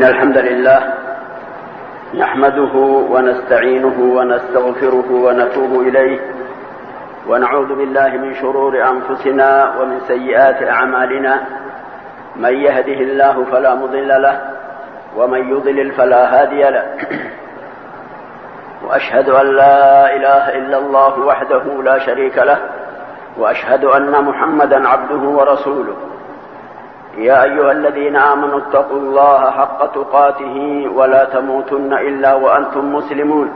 إن الحمد لله نحمده ونستعينه ونستغفره ونتوب إليه ونعوذ بالله من شرور أنفسنا ومن سيئات أعمالنا. من يهده الله فلا مضل له ومن يضلل فلا هادي له. وأشهد أن لا إله إلا الله وحده لا شريك له وأشهد أن محمدا عبده ورسوله. يا أيها الذين آمنوا اتقوا الله حق تقاته ولا تموتن إلا وأنتم مسلمون.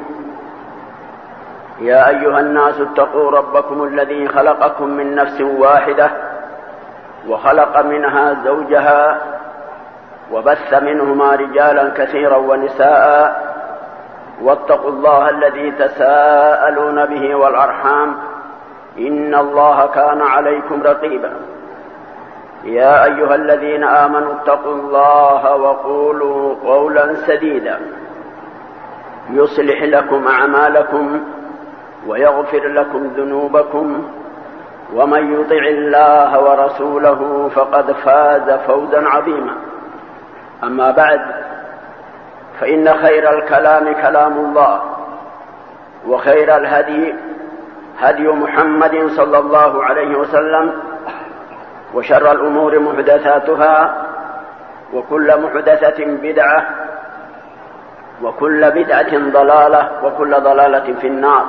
يا أيها الناس اتقوا ربكم الذي خلقكم من نفس واحدة وخلق منها زوجها وبث منهما رجالا كثيرا ونساء واتقوا الله الذي تساءلون به والأرحام إن الله كان عليكم رقيبا. يا أيها الذين آمنوا اتقوا الله وقولوا قولا سديدا يصلح لكم أعمالكم ويغفر لكم ذنوبكم ومن يطع الله ورسوله فقد فاز فوزا عظيما. أما بعد، فإن خير الكلام كلام الله وخير الهدي هدي محمد صلى الله عليه وسلم وشر الأمور محدثاتها وكل محدثة بدعة وكل بدعة ضلالة وكل ضلالة في النار.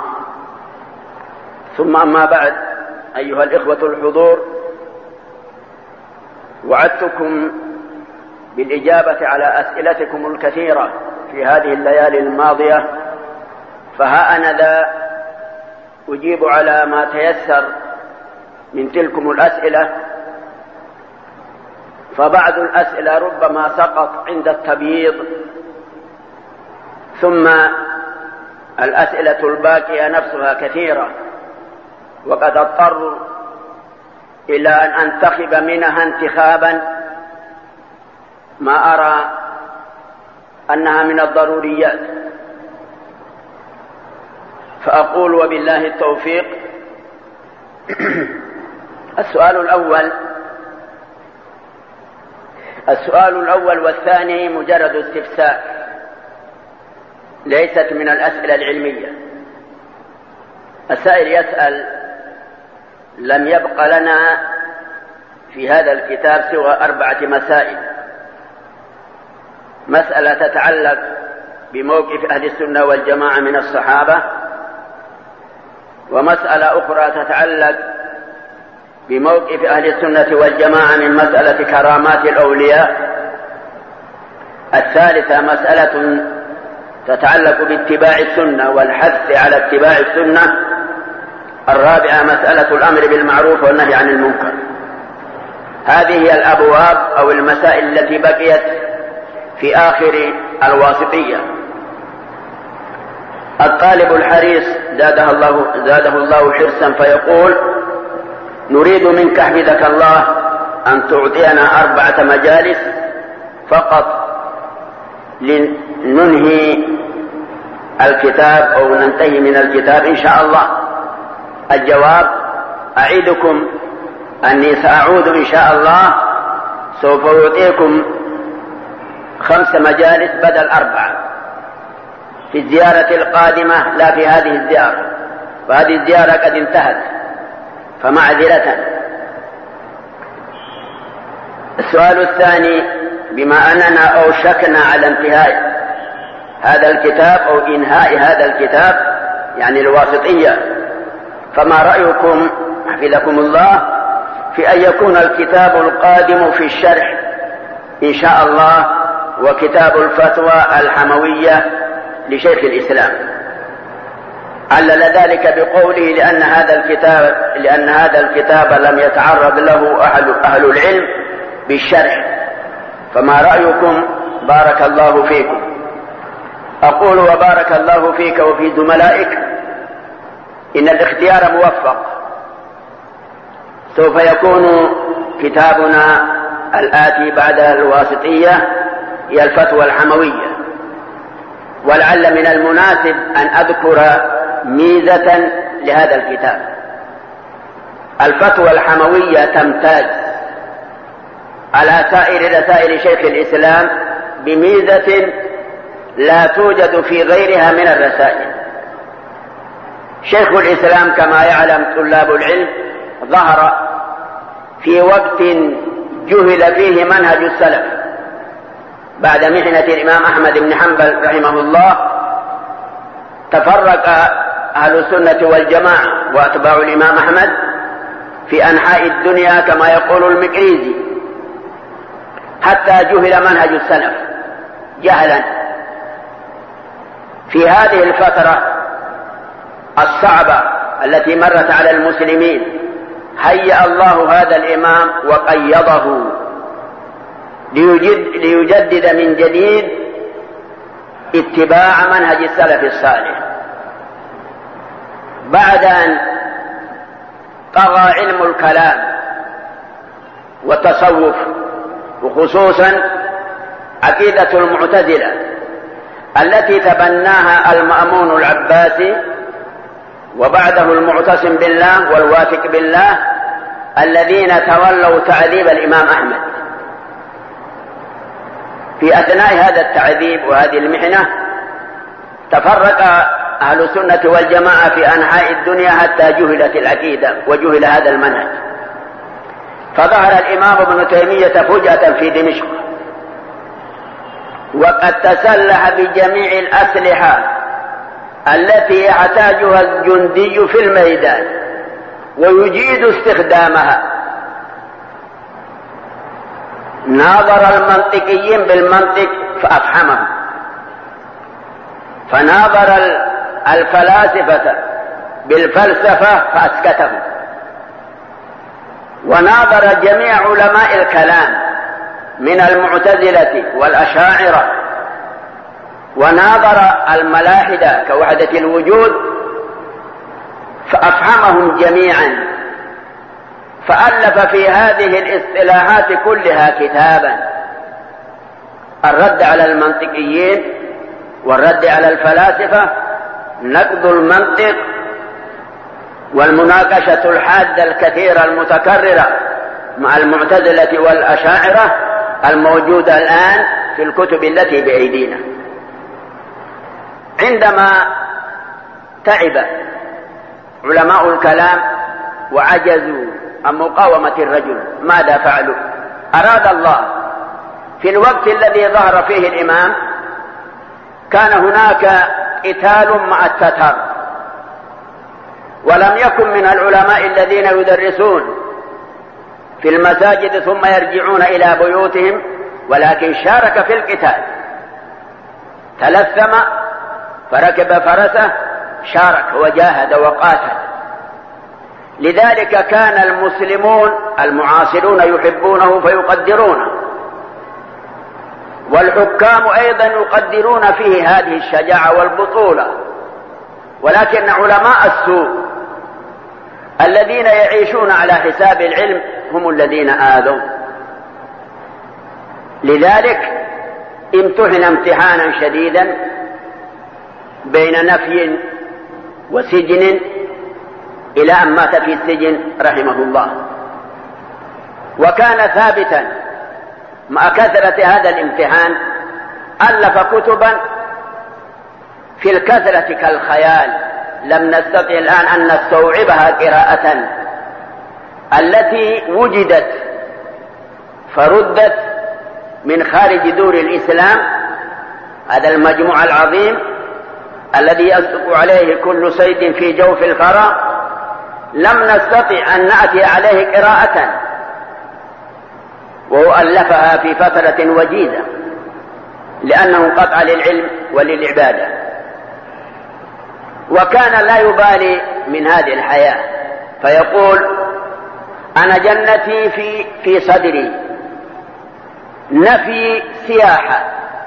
ثم أما بعد، أيها الإخوة الحضور، وعدتكم بالإجابة على أسئلتكم الكثيرة في هذه الليالي الماضية، فها أنا ذا أجيب على ما تيسر من تلكم الأسئلة. فبعض الأسئلة ربما سقط عند التبييض، ثم الأسئلة الباقية نفسها كثيرة، وقد اضطر إلى أن أنتخب منها انتخابا ما أرى أنها من الضروريات. فأقول وبالله التوفيق. السؤال الأول والثاني مجرد استفسار، ليست من الأسئلة العلمية. السائل يسأل: لم يبق لنا في هذا الكتاب سوى 4 مسائل. مسألة تتعلق بموقف أهل السنة والجماعة من الصحابة، ومسألة أخرى تتعلق بموقف أهل السنة والجماعة من مسألة كرامات الأولياء. الثالثة مسألة تتعلق باتباع السنة والحث على اتباع السنة. الرابعة مسألة الأمر بالمعروف والنهي عن المنكر. هذه هي الأبواب أو المسائل التي بقيت في آخر الواسطية. الطالب الحريص زاده الله حرصا فيقول: نريد منك حفظك الله أن تعطينا 4 مجالس فقط لننهي الكتاب أو ننتهي من الكتاب إن شاء الله. الجواب: أعدكم أني سأعود إن شاء الله، سوف أعطيكم 5 مجالس بدل 4 في الزيارة القادمة، لا في هذه الزيارة، وهذه الزيارة قد انتهت فمعذرة. السؤال الثاني: بما أننا أوشكنا على انتهاء هذا الكتاب أو إنهاء هذا الكتاب يعني الواسطية، فما رأيكم حفظكم الله في أن يكون الكتاب القادم في الشرح إن شاء الله وكتاب الفتوى الحموية لشيخ الإسلام؟ علل ذلك بقوله: لأن هذا الكتاب لم يتعرض له أهل العلم بالشرح. فما رأيكم؟ بارك الله فيكم. أقول وبارك الله فيك وفي زملائك. إن الاختيار موفق. سوف يكون كتابنا الآتي بعد الواسطية هي الفتوى الحموية، ولعل من المناسب أن أذكر ميزة لهذا الكتاب. الفتوى الحموية تمتاز على سائر رسائل شيخ الإسلام بميزة لا توجد في غيرها من الرسائل. شيخ الإسلام كما يعلم طلاب العلم ظهر في وقت جهل فيه منهج السلف بعد محنة الإمام أحمد بن حنبل رحمه الله. تفرق أهل السنة والجماعة وأتباع الإمام أحمد في أنحاء الدنيا كما يقول المقريزي حتى جهل منهج السلف جهلا. في هذه الفترة الصعبة التي مرت على المسلمين هيأ الله هذا الإمام وقيضه ليجدد من جديد اتباع منهج السلف الصالح بعد أن طغى علم الكلام والتصوف، وخصوصا عقيدة المعتزلة التي تبناها المأمون العباسي وبعده المعتصم بالله والواثق بالله الذين تولوا تعذيب الإمام أحمد. في أثناء هذا التعذيب وهذه المحنة تفرق أهل السنة والجماعة في أنحاء الدنيا حتى جهلت العقيدة وجهل هذا المنهج. فظهر الإمام ابن تيمية فجأة في دمشق وقد تسلح بجميع الأسلحة التي يحتاجها الجندي في الميدان ويجيد استخدامها. ناظر المنطقيين بالمنطق فأفحمهم، فناظر الفلاسفة بالفلسفة فأسكتهم، وناظر جميع علماء الكلام من المعتزلة والأشاعرة، وناظر الملاحدة كوحدة الوجود فأفهمهم جميعا، فألف في هذه الاصطلاحات كلها كتابا: الرد على المنطقيين والرد على الفلاسفة، نقد المنطق، والمناقشة الحادة الكثيرة المتكررة مع المعتزلة والأشاعرة الموجودة الآن في الكتب التي بأيدينا. عندما تعب علماء الكلام وعجزوا عن مقاومة الرجل ماذا فعلوا؟ أراد الله في الوقت الذي ظهر فيه الإمام كان هناك قتال مع التتار، ولم يكن من العلماء الذين يدرسون في المساجد ثم يرجعون إلى بيوتهم، ولكن شارك في القتال، تلثم فركب فرسه، شارك وجاهد وقاتل. لذلك كان المسلمون المعاصرون يحبونه فيقدرونه، والحكام أيضا يقدرون فيه هذه الشجاعة والبطولة، ولكن علماء السوء الذين يعيشون على حساب العلم هم الذين آذوا. لذلك امتحن امتحانا شديدا بين نفي وسجن إلى أن مات في السجن رحمه الله. وكان ثابتا مع كثرة هذا الامتحان ألف كتبا في الكثرة كالخيال، لم نستطع الآن أن نستوعبها قراءة، التي وجدت فردت من خارج دور الإسلام. هذا المجموع العظيم الذي يصدق عليه كل صيد في جوف الفراء لم نستطع أن نأتي عليه قراءة، وهو ألفها في فترة وجيزة لأنه قطع للعلم وللعبادة، وكان لا يبالي من هذه الحياة، فيقول: أنا جنتي في صدري، نفي سياحة،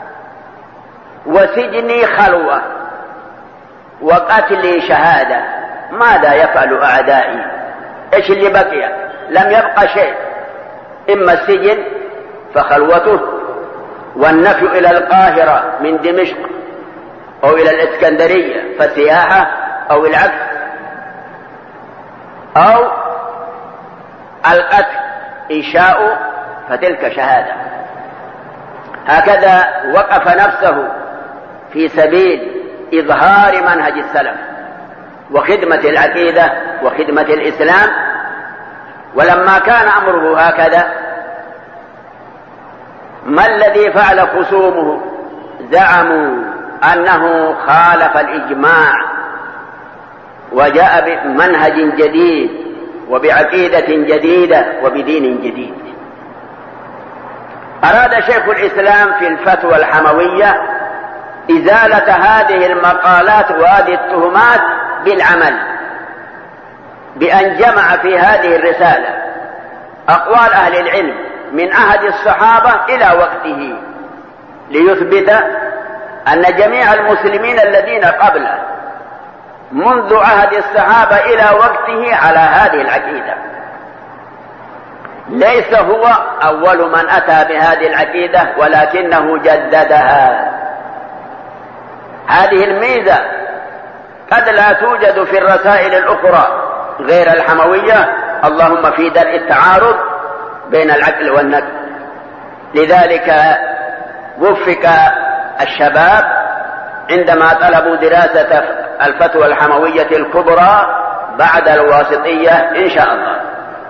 وسجني خلوة، وقتلي شهادة، ماذا يفعل أعدائي؟ إيش اللي بقي؟ لم يبقى شيء، إما السجن فخلوته، والنفي إلى القاهرة من دمشق أو إلى الإسكندرية فسياحة، أو العكس، أو القتل إن شاءوا فتلك شهادة. هكذا وقف نفسه في سبيل إظهار منهج السلف وخدمة العقيدة وخدمة الإسلام. ولما كان أمره هكذا، ما الذي فعل خصومه؟ زعموا أنه خالف الإجماع وجاء بمنهج جديد وبعقيدة جديدة وبدين جديد. أراد شيخ الإسلام في الفتوى الحموية إزالة هذه المقالات وهذه التهمات بالعمل، بأن جمع في هذه الرسالة أقوال أهل العلم من عهد الصحابة إلى وقته، ليثبت أن جميع المسلمين الذين قبله منذ عهد الصحابة إلى وقته على هذه العقيدة. ليس هو أول من أتى بهذه العقيدة، ولكنه جددها. هذه الميزة قد لا توجد في الرسائل الأخرى غير الحموية، اللهم في درء التعارض بين العقل والنقل. لذلك وفق الشباب عندما طلبوا دراسة الفتوى الحموية الكبرى بعد الواسطية إن شاء الله.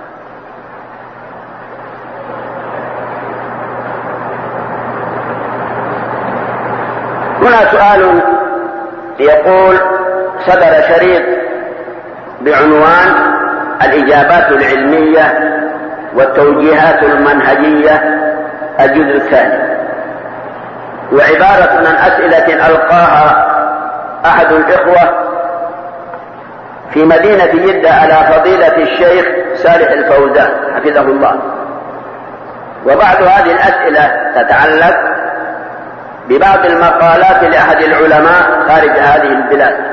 هنا سؤال يقول: صدر شريط بعنوان الإجابات العلمية والتوجيهات المنهجية الجزء الثاني، وعبارة عن أسئلة ألقاها أحد الإخوة في مدينة جدة على فضيلة الشيخ صالح الفوزان حفظه الله. وبعض هذه الأسئلة تتعلق ببعض المقالات لأحد العلماء خارج هذه البلاد.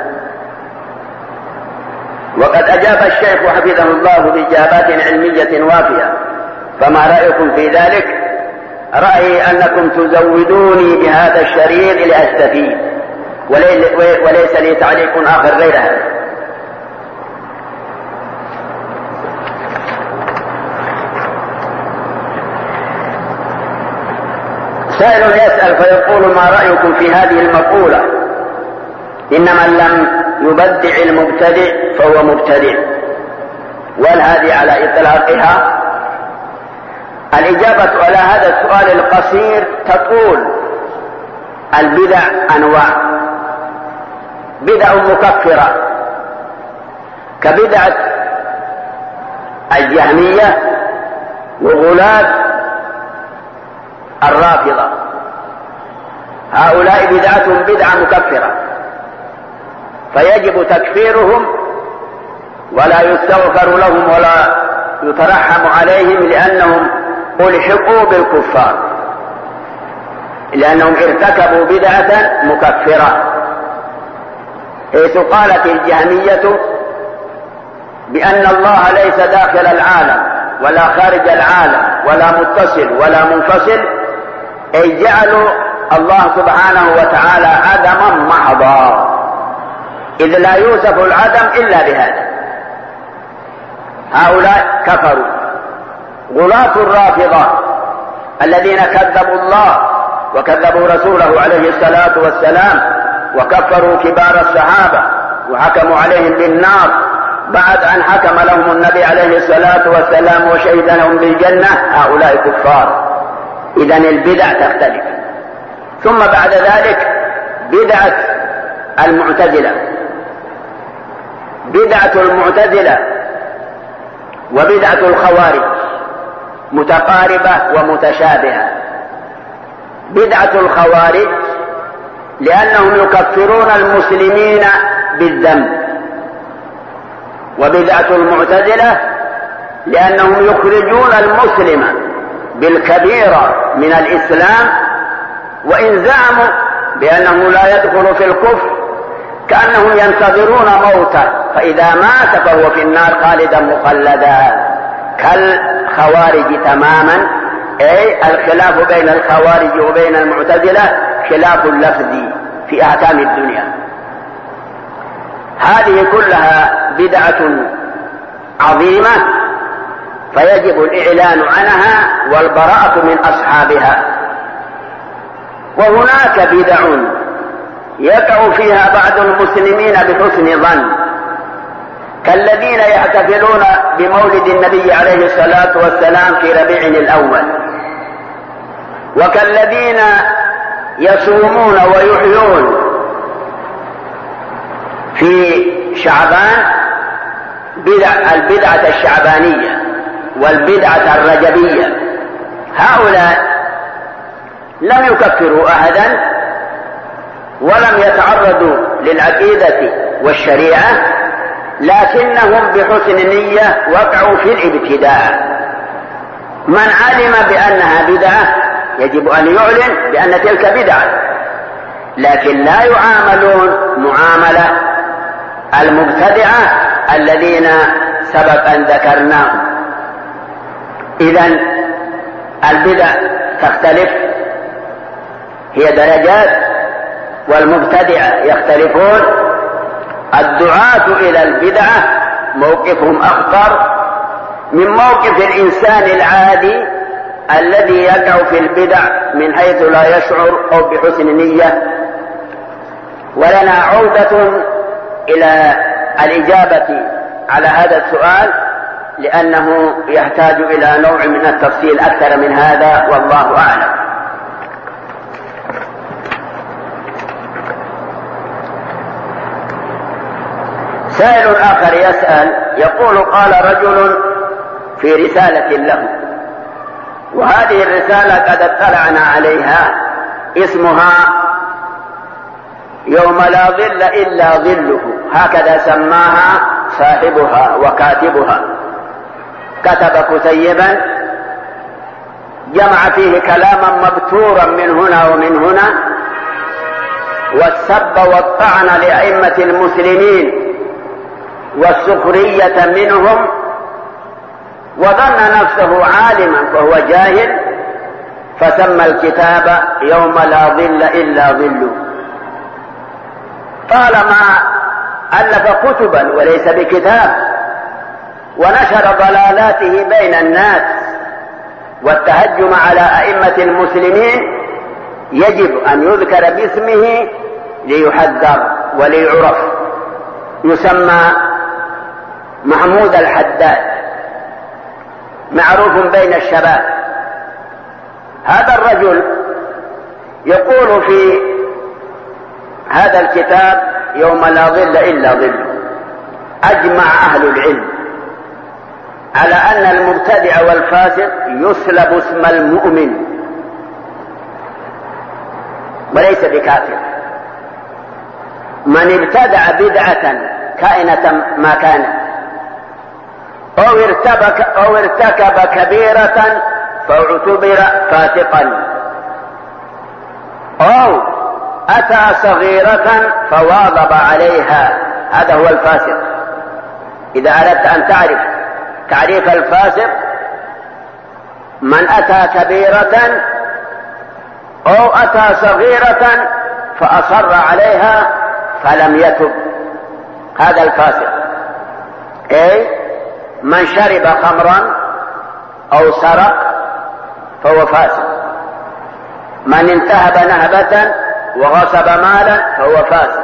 وقد أجاب الشيخ حفظه الله بإجابات علمية وافية، فما رأيكم في ذلك؟ رأيي أنكم تزودوني بهذا الشريط لأستفيد، وليس لي تعليق آخر غير هذا. سائل يسأل فيقول: ما رأيكم في هذه المقولة؟ إن من لم يبدع المبتدع فهو مبتدع، وهل هذه على إطلاقها؟ الإجابة على هذا السؤال القصير تقول: البدع أنواع. بدع مكفرة كبدعة الجهمية وغلاة الرافضة، هؤلاء بدعتهم بدعة مكفرة، فيجب تكفيرهم ولا يستغفر لهم ولا يترحم عليهم، لأنهم ألحقوا بالكفار، لأنهم ارتكبوا بدعة مكفرة. حيث قالت الجهمية بأن الله ليس داخل العالم ولا خارج العالم ولا متصل ولا منفصل، أي جعلوا الله سبحانه وتعالى عدما محضا، إذ لا يوصف العدم إلا بهذا. هؤلاء كفروا. غلاة الرافضة الذين كذبوا الله وكذبوا رسوله عليه الصلاة والسلام وكفروا كبار الصحابة وحكموا عليهم بالنار بعد أن حكم لهم النبي عليه الصلاة والسلام وشهد لهم بالجنة، هؤلاء كفار. إذن البدع تختلف. ثم بعد ذلك بدعة المعتزلة. بدعة المعتزلة وبدعة الخوارج متقاربة ومتشابهة. بدعة الخوارج لأنهم يكفرون المسلمين بالذنب، وبدعة المعتزلة لأنهم يخرجون المسلم بالكبيرة من الإسلام، وإن زعموا بأنه لا يدخل في الكفر كأنهم ينتظرون موته، فإذا مات فهو في النار خالدا مخلدا كالخوارج تماما. أي الخلاف بين الخوارج وبين المعتزلة خلاف لفظي في أحكام الدنيا. هذه كلها بدعة عظيمة، فيجب الإعلان عنها والبراءة من أصحابها. وهناك بدع يقع فيها بعض المسلمين بحسن ظن، كالذين يحتفلون بمولد النبي عليه الصلاة والسلام في ربيع الأول، وكالذين يصومون ويحيون في شعبان البدعة الشعبانية والبدعة الرجبية. هؤلاء لم يكفروا أحدا ولم يتعرضوا للعقيدة والشريعة، لكنهم بحسن نية وقعوا في الابتداع. من علم بأنها بدعة يجب أن يعلن بأن تلك بدعة، لكن لا يعاملون معاملة المبتدعة الذين سبق أن ذكرناهم. إذن البدع تختلف، هي درجات، والمبتدعة يختلفون. الدعاة إلى البدعة موقفهم أخطر من موقف الإنسان العادي الذي يقع في البدع من حيث لا يشعر أو بحسن نية. ولنا عودة إلى الإجابة على هذا السؤال، لأنه يحتاج إلى نوع من التفصيل أكثر من هذا، والله أعلم. سائل آخر يسأل يقول: قال رجل في رسالة له، وهذه الرسالة قد اطلعنا عليها، اسمها يوم لا ظل إلا ظله، هكذا سماها صاحبها وكاتبها. كتب كتيبا جمع فيه كلاما مبتورا من هنا ومن هنا، والسب والطعن لأئمة المسلمين والسخرية منهم، وظن نفسه عالما فهو جاهل، فسمى الكتاب يوم لا ظل إلا ظله. طالما ألف كتبا وليس بكتاب، ونشر ضلالاته بين الناس والتهجم على أئمة المسلمين، يجب أن يذكر باسمه ليحذر وليعرف. يسمى محمود الحداد، معروف بين الشباب. هذا الرجل يقول في هذا الكتاب يوم لا ظل إلا ظله: أجمع أهل العلم على أن المبتدع والفاسق يسلب اسم المؤمن وليس بكافر. من ابتدع بدعة كائنة ما كانت، أو ارتكب كبيرة فاعتبر فاسقا، أو أتى صغيرة فواظب عليها، هذا هو الفاسق. إذا أردت أن تعرف تعريف الفاسق: من أتى كبيرة أو أتى صغيرة فأصر عليها فلم يتب، هذا الفاسق. أي من شرب خمرا أو سرق فهو فاسق، من انتهب نهبة وغصب مالا فهو فاسق.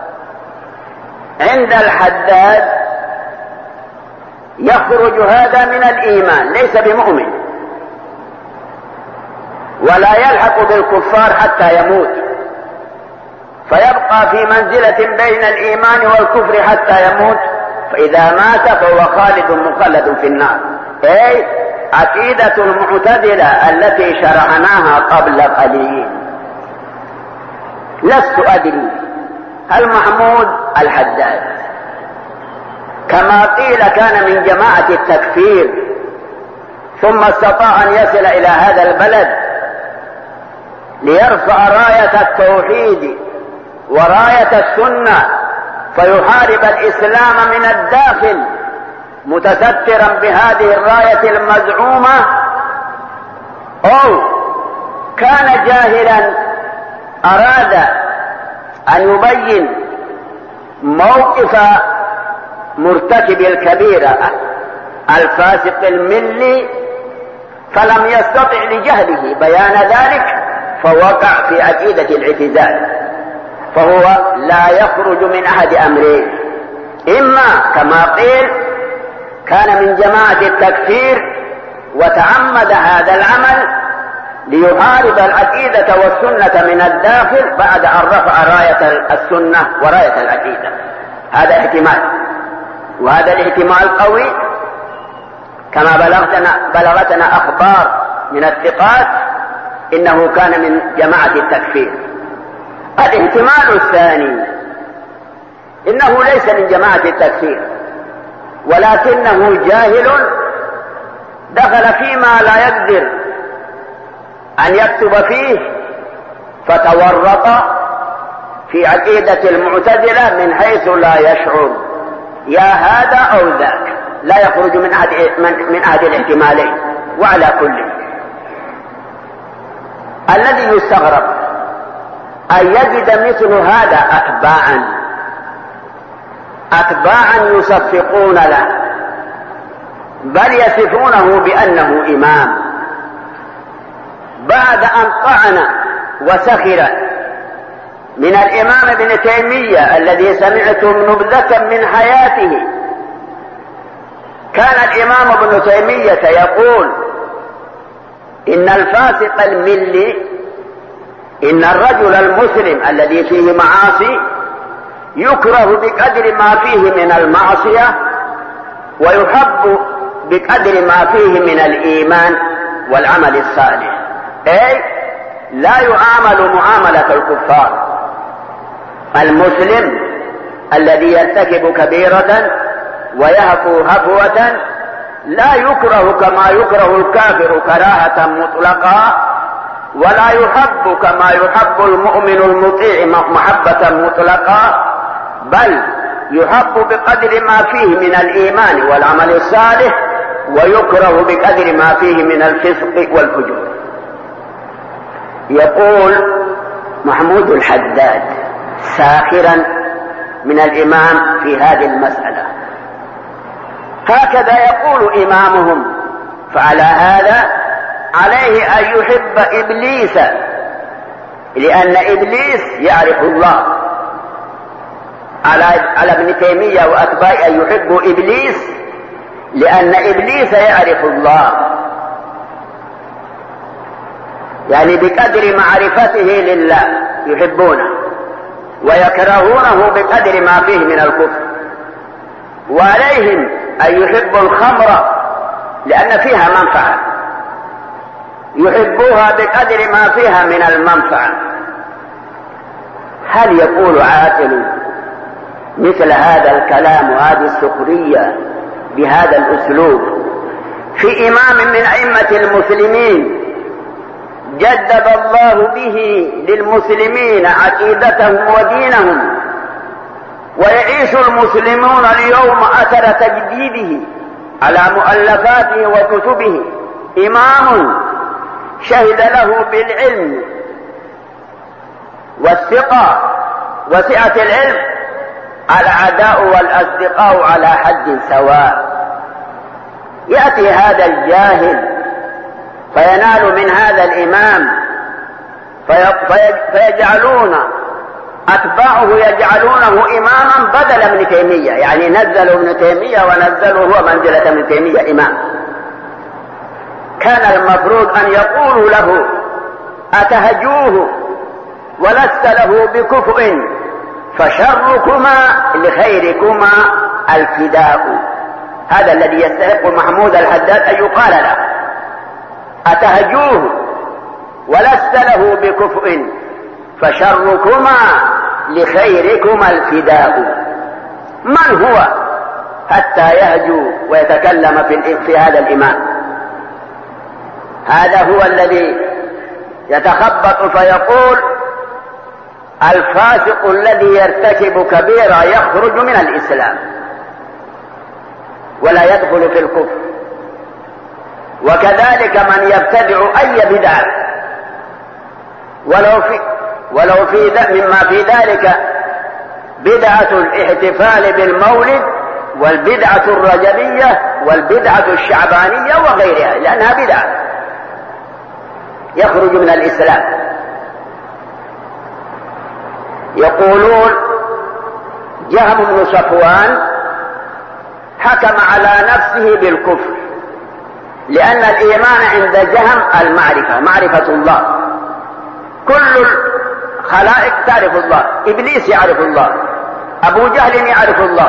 عند الحداد يخرج هذا من الإيمان، ليس بمؤمن، ولا يلحق بالكفار حتى يموت، فيبقى في منزلة بين الإيمان والكفر حتى يموت، فإذا مات فهو خالد مخلد في النار. أي عقيدة المعتزلة التي شرعناها قبل قليل. لست أدري هل محمود الحداد كما قيل كان من جماعة التكفير ثم استطاع أن يصل إلى هذا البلد ليرفع راية التوحيد وراية السنة فيحارب الإسلام من الداخل متسترا بهذه الراية المزعومة، أو كان جاهلا أراد أن يبين موقف مرتكب الكبيرة الفاسق الملي فلم يستطع لجهله بيان ذلك، فوقع في عقيدة الاعتزال، فهو لا يخرج من أحد أمرين: إما كما قيل كان من جماعة التكفير وتعمد هذا العمل ليحارب العقيدة والسنة من الداخل بعد أن رفع راية السنة وراية العقيدة. هذا احتمال، وهذا الاحتمال قوي كما بلغتنا أخبار من الثقات إنه كان من جماعة التكفير. الاحتمال الثاني إنه ليس من جماعة التكفير، ولكنه جاهل دخل فيما لا يقدر أن يكتب فيه فتورط في عقيدة المعتزلة من حيث لا يشعر، يا هذا أو ذاك، لا يخرج من أحد الاحتمالين. وعلى كل الذي يستغرب أن يجد مثل هذا أتباعا يصفقون له، بل يصفونه بأنه إمام، بعد أن طعن وسخر من الإمام ابن تيمية الذي سمعتم نبذة من حياته. كان الإمام ابن تيمية يقول إن الفاسق الملي، إن الرجل المسلم الذي فيه معاصي يكره بقدر ما فيه من المعصية ويحب بقدر ما فيه من الإيمان والعمل الصالح، أي لا يعامل معاملة الكفار. المسلم الذي يرتكب كبيرة ويهفو هفوة لا يكره كما يكره الكافر كراهة مطلقة، ولا يحب كما يحب المؤمن المطيع محبة مطلقة، بل يحب بقدر ما فيه من الإيمان والعمل الصالح، ويكره بقدر ما فيه من الفسق والفجور. يقول محمود الحداد ساخرا من الإمام في هذه المسألة: هكذا يقول إمامهم، فعلى هذا عليه أن يحب إبليس، لأن إبليس يعرف الله. على ابن تيمية وأتباعه أن يحبوا إبليس لأن إبليس يعرف الله، يعني بقدر معرفته لله يحبونه، ويكرهونه بقدر ما فيه من الكفر. وعليهم أن يحبوا الخمر لأن فيها منفعة، يحبوها بقدر ما فيها من المنفعة. هل يقول عاقل مثل هذا الكلام وهذه السخرية بهذا الأسلوب في إمام من أئمة المسلمين جدد الله به للمسلمين عقيدتهم ودينهم، ويعيش المسلمون اليوم أثر تجديده على مؤلفاته وكتبه؟ إمام شهد له بالعلم والثقة وسعة العلم الأعداء والأصدقاء على حد سواء. يأتي هذا الجاهل فينال من هذا الإمام فيجعلون أتباعه يجعلونه إماما بدل ابن تيمية، يعني نزلوا ابن تيمية ونزلوا هو منزلة ابن تيمية إمام. كان المفروض أن يقولوا له: أتهجوه ولست له بكفء، فشركما لخيركما الفداء. هذا الذي يستحق محمود الحداد أن يقال له: أتهجوه ولست له بكفء، فشركما لخيركما الفداء. من هو حتى يهجو ويتكلم في هذا الإمام؟ هذا هو الذي يتخبط فيقول: الفاسق الذي يرتكب كبيرة يخرج من الإسلام ولا يدخل في الكفر. وكذلك من يبتدع أي بدعة ولو في مما في ذلك بدعة الاحتفال بالمولد والبدعة الرجبية والبدعة الشعبانية وغيرها، لأنها بدعة، يخرج من الإسلام يقولون جهم بن صفوان حكم على نفسه بالكفر، لأن الإيمان عند جهم المعرفة، معرفة الله. كل الخلائق تعرف الله، إبليس يعرف الله، أبو جهل يعرف الله.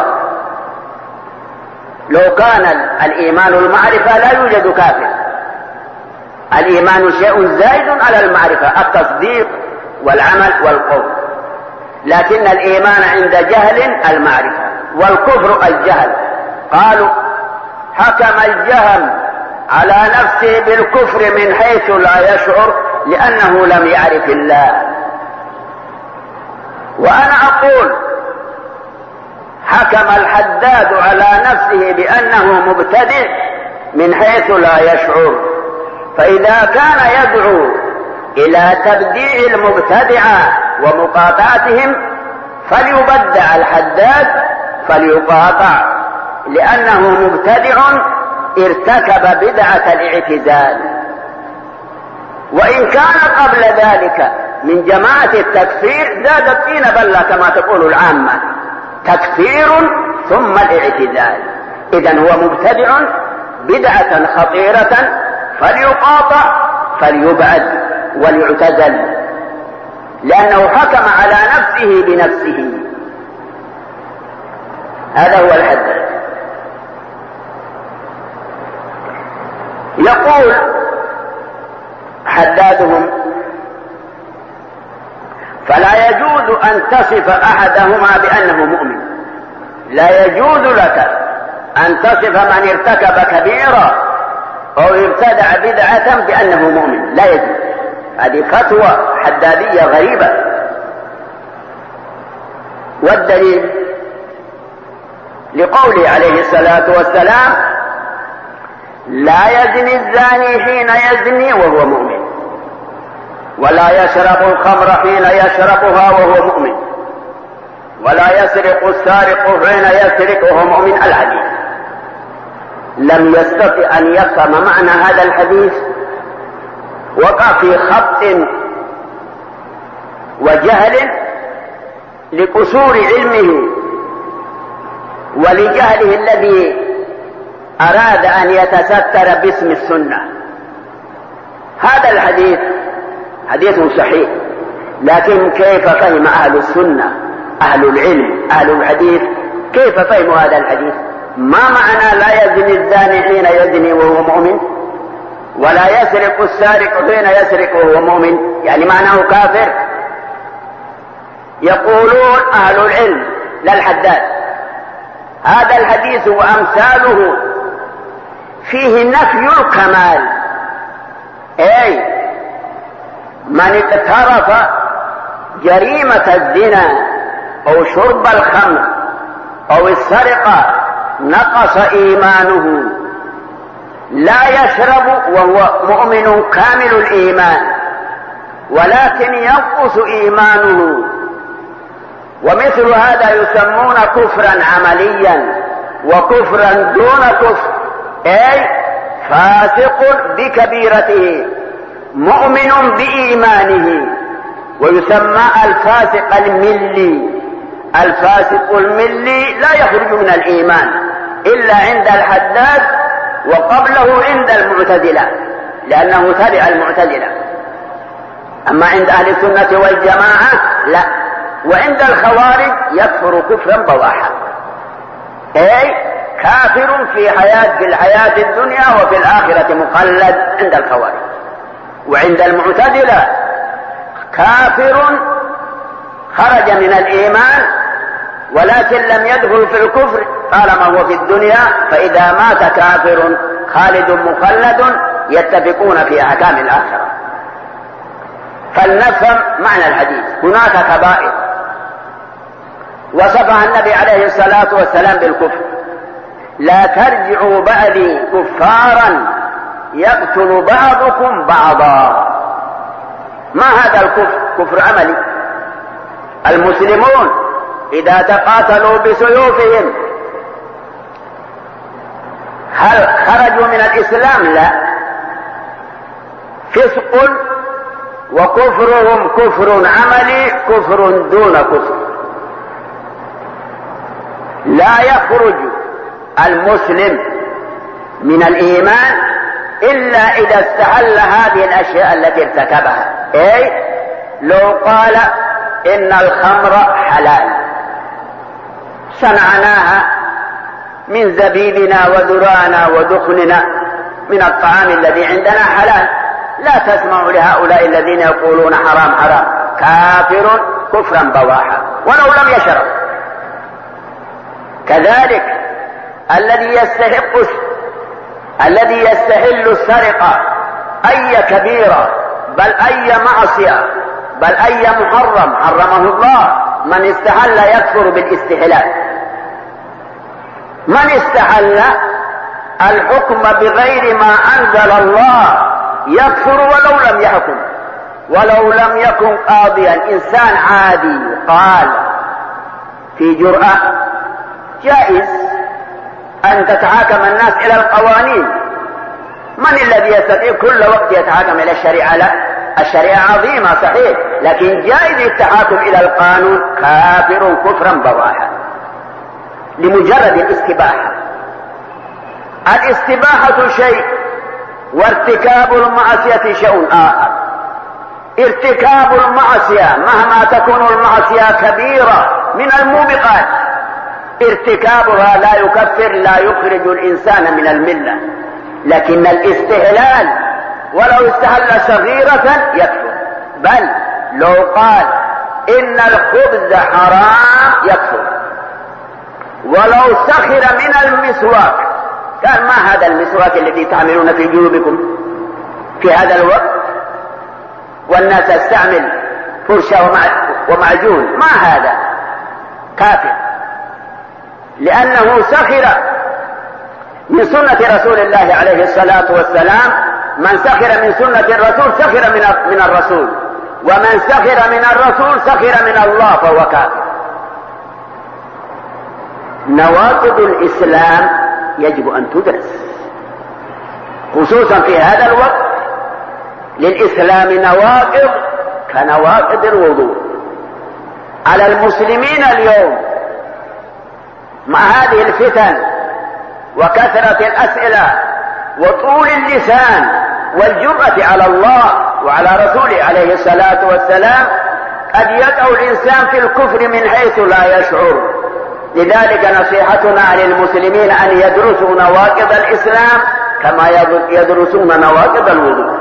لو كان الإيمان المعرفة لا يوجد كافر. الإيمان شيء زائد على المعرفة، التصديق والعمل والقول، لكن الإيمان عند جهل المعرفة، والكفر الجهل. قالوا حكم الجهم على نفسه بالكفر من حيث لا يشعر لأنه لم يعرف الله. وأنا أقول حكم الحداد على نفسه بأنه مبتدع من حيث لا يشعر، فإذا كان يدعو إلى تبديع المبتدعة ومقاطعتهم فليبدع الحداد فليقاطع، لأنه مبتدع ارتكب بدعة الاعتزال. وإن كان قبل ذلك من جماعة التكفير زاد الطين بلة كما تقول العامة، تكفير ثم الاعتزال. إذن هو مبتدع بدعة خطيرة فليقاطع فليبعد وليعتزل، لأنه حكم على نفسه بنفسه. هذا هو الحد. يقول حدادهم فلا يجوز أن تصف أحدهما بأنه مؤمن. لا يجوز لك أن تصف من ارتكب كبيرة أو ابتدع بدعة بأنه مؤمن، لا يجوز. هذه فتوى حدادية غريبة. والدليل لقوله عليه الصلاة والسلام لا يزني الزاني حين يزني وهو مؤمن، ولا يشرب الخمر حين يشربها وهو مؤمن، ولا يسرق السارق حين يسرق وهو مؤمن. الحديث لم يستطع أن يفهم معنى هذا الحديث، وقع في خبط وجهل لقصور علمه ولجهله الذي أراد أن يتستر باسم السنة. هذا الحديث حديث صحيح، لكن كيف فهم أهل السنة أهل العلم أهل الحديث كيف فهموا هذا الحديث؟ ما معنى لا يزني الزاني حين يزني وهو مؤمن، ولا يسرق السارق حين يسرق وهو مؤمن؟ يعني معناه كافر. يقولون أهل العلم للحداد هذا الحديث وأمثاله فيه نفي الكمال، أي من اقترف جريمة الزنا أو شرب الخمر أو السرقة نقص إيمانه، لا يشرب وهو مؤمن كامل الإيمان، ولكن ينقص إيمانه. ومثل هذا يسمون كفرا عمليا وكفرا دون كفر، أي فاسق بكبيرته مؤمن بإيمانه، ويسمى الفاسق الملي. الفاسق الملي لا يخرج من الإيمان إلا عند الحداد، وقبله عند المعتزلة لأنه تبع المعتزلة. أما عند أهل السنة والجماعة لا، وعند الخوارج يكفر كفرا بواحا، أي كافر في الحياة الدنيا وفي الآخرة مخلد عند الخوارج. وعند المعتزلة كافر خرج من الإيمان ولكن لم يدخل في الكفر طالما هو في الدنيا، فإذا مات كافر خالد مخلد يتفقون في أحكام الآخرة. فلنفهم معنى الحديث. هناك كبائر وصفها النبي عليه الصلاة والسلام بالكفر: لا ترجعوا بعدي كفارا يقتل بعضكم بعضا. ما هذا الكفر؟ كفر عملي. المسلمون إذا تقاتلوا بسيوفهم هل خرجوا من الإسلام؟ لا، فسق وكفرهم كفر عملي، كفر دون كفر. لا يخرج المسلم من الإيمان إلا إذا استحل هذه الأشياء التي ارتكبها. أي لو قال إن الخمر حلال، صنعناها من زبيبنا وذرانا ودخننا من الطعام الذي عندنا حلال، لا تسمع لهؤلاء الذين يقولون حرام حرام، كافر كفرا بواحا ولو لم يشرب. كذلك الذي يستحل السرقة أي كبيرة، بل أي معصية، بل أي محرم حرمه الله، من استحل يكفر بالاستحلال. من استحل الحكم بغير ما أنزل الله يكفر ولو لم يحكم، ولو لم يكن قاضيا، إنسان عادي قال في جرأة جائز أن تتحاكم الناس إلى القوانين. من الذي يستطيع كل وقت يتحاكم إلى الشريعة؟ لا، الشريعة عظيمة صحيح، لكن جائز التحاكم إلى القانون، كافر كفرا بواحا لمجرد الاستباحة. الاستباحة شيء وارتكاب المعصية شيء آخر. ارتكاب المعصية مهما تكون المعصية كبيرة من الموبقات، ارتكابها لا يكفر، لا يخرج الإنسان من الملة. لكن الاستحلال ولو استحل صغيرة يكفر، بل لو قال إن الخبز حرام يكفر. ولو سخر من المسواك، قال ما هذا المسواك الذي تعملون في جيوبكم في هذا الوقت والناس تستعمل فرشة ومعجون، ما هذا؟ كافر، لأنه سخر من سنة رسول الله عليه الصلاة والسلام. من سخر من سنة الرسول سخر من الرسول، ومن سخر من الرسول سخر من الله فهو كافر. نواقض الإسلام يجب أن تدرس، خصوصا في هذا الوقت. للإسلام نواقض كنواقض الوضوء. على المسلمين اليوم مع هذه الفتن وكثرة الأسئلة وطول اللسان والجرأة على الله وعلى رسوله عليه الصلاة والسلام، قد يقع الإنسان في الكفر من حيث لا يشعر. لذلك نصيحتنا للمسلمين أن يدرسوا نواقض الإسلام كما يدرسون نواقض الوضوء.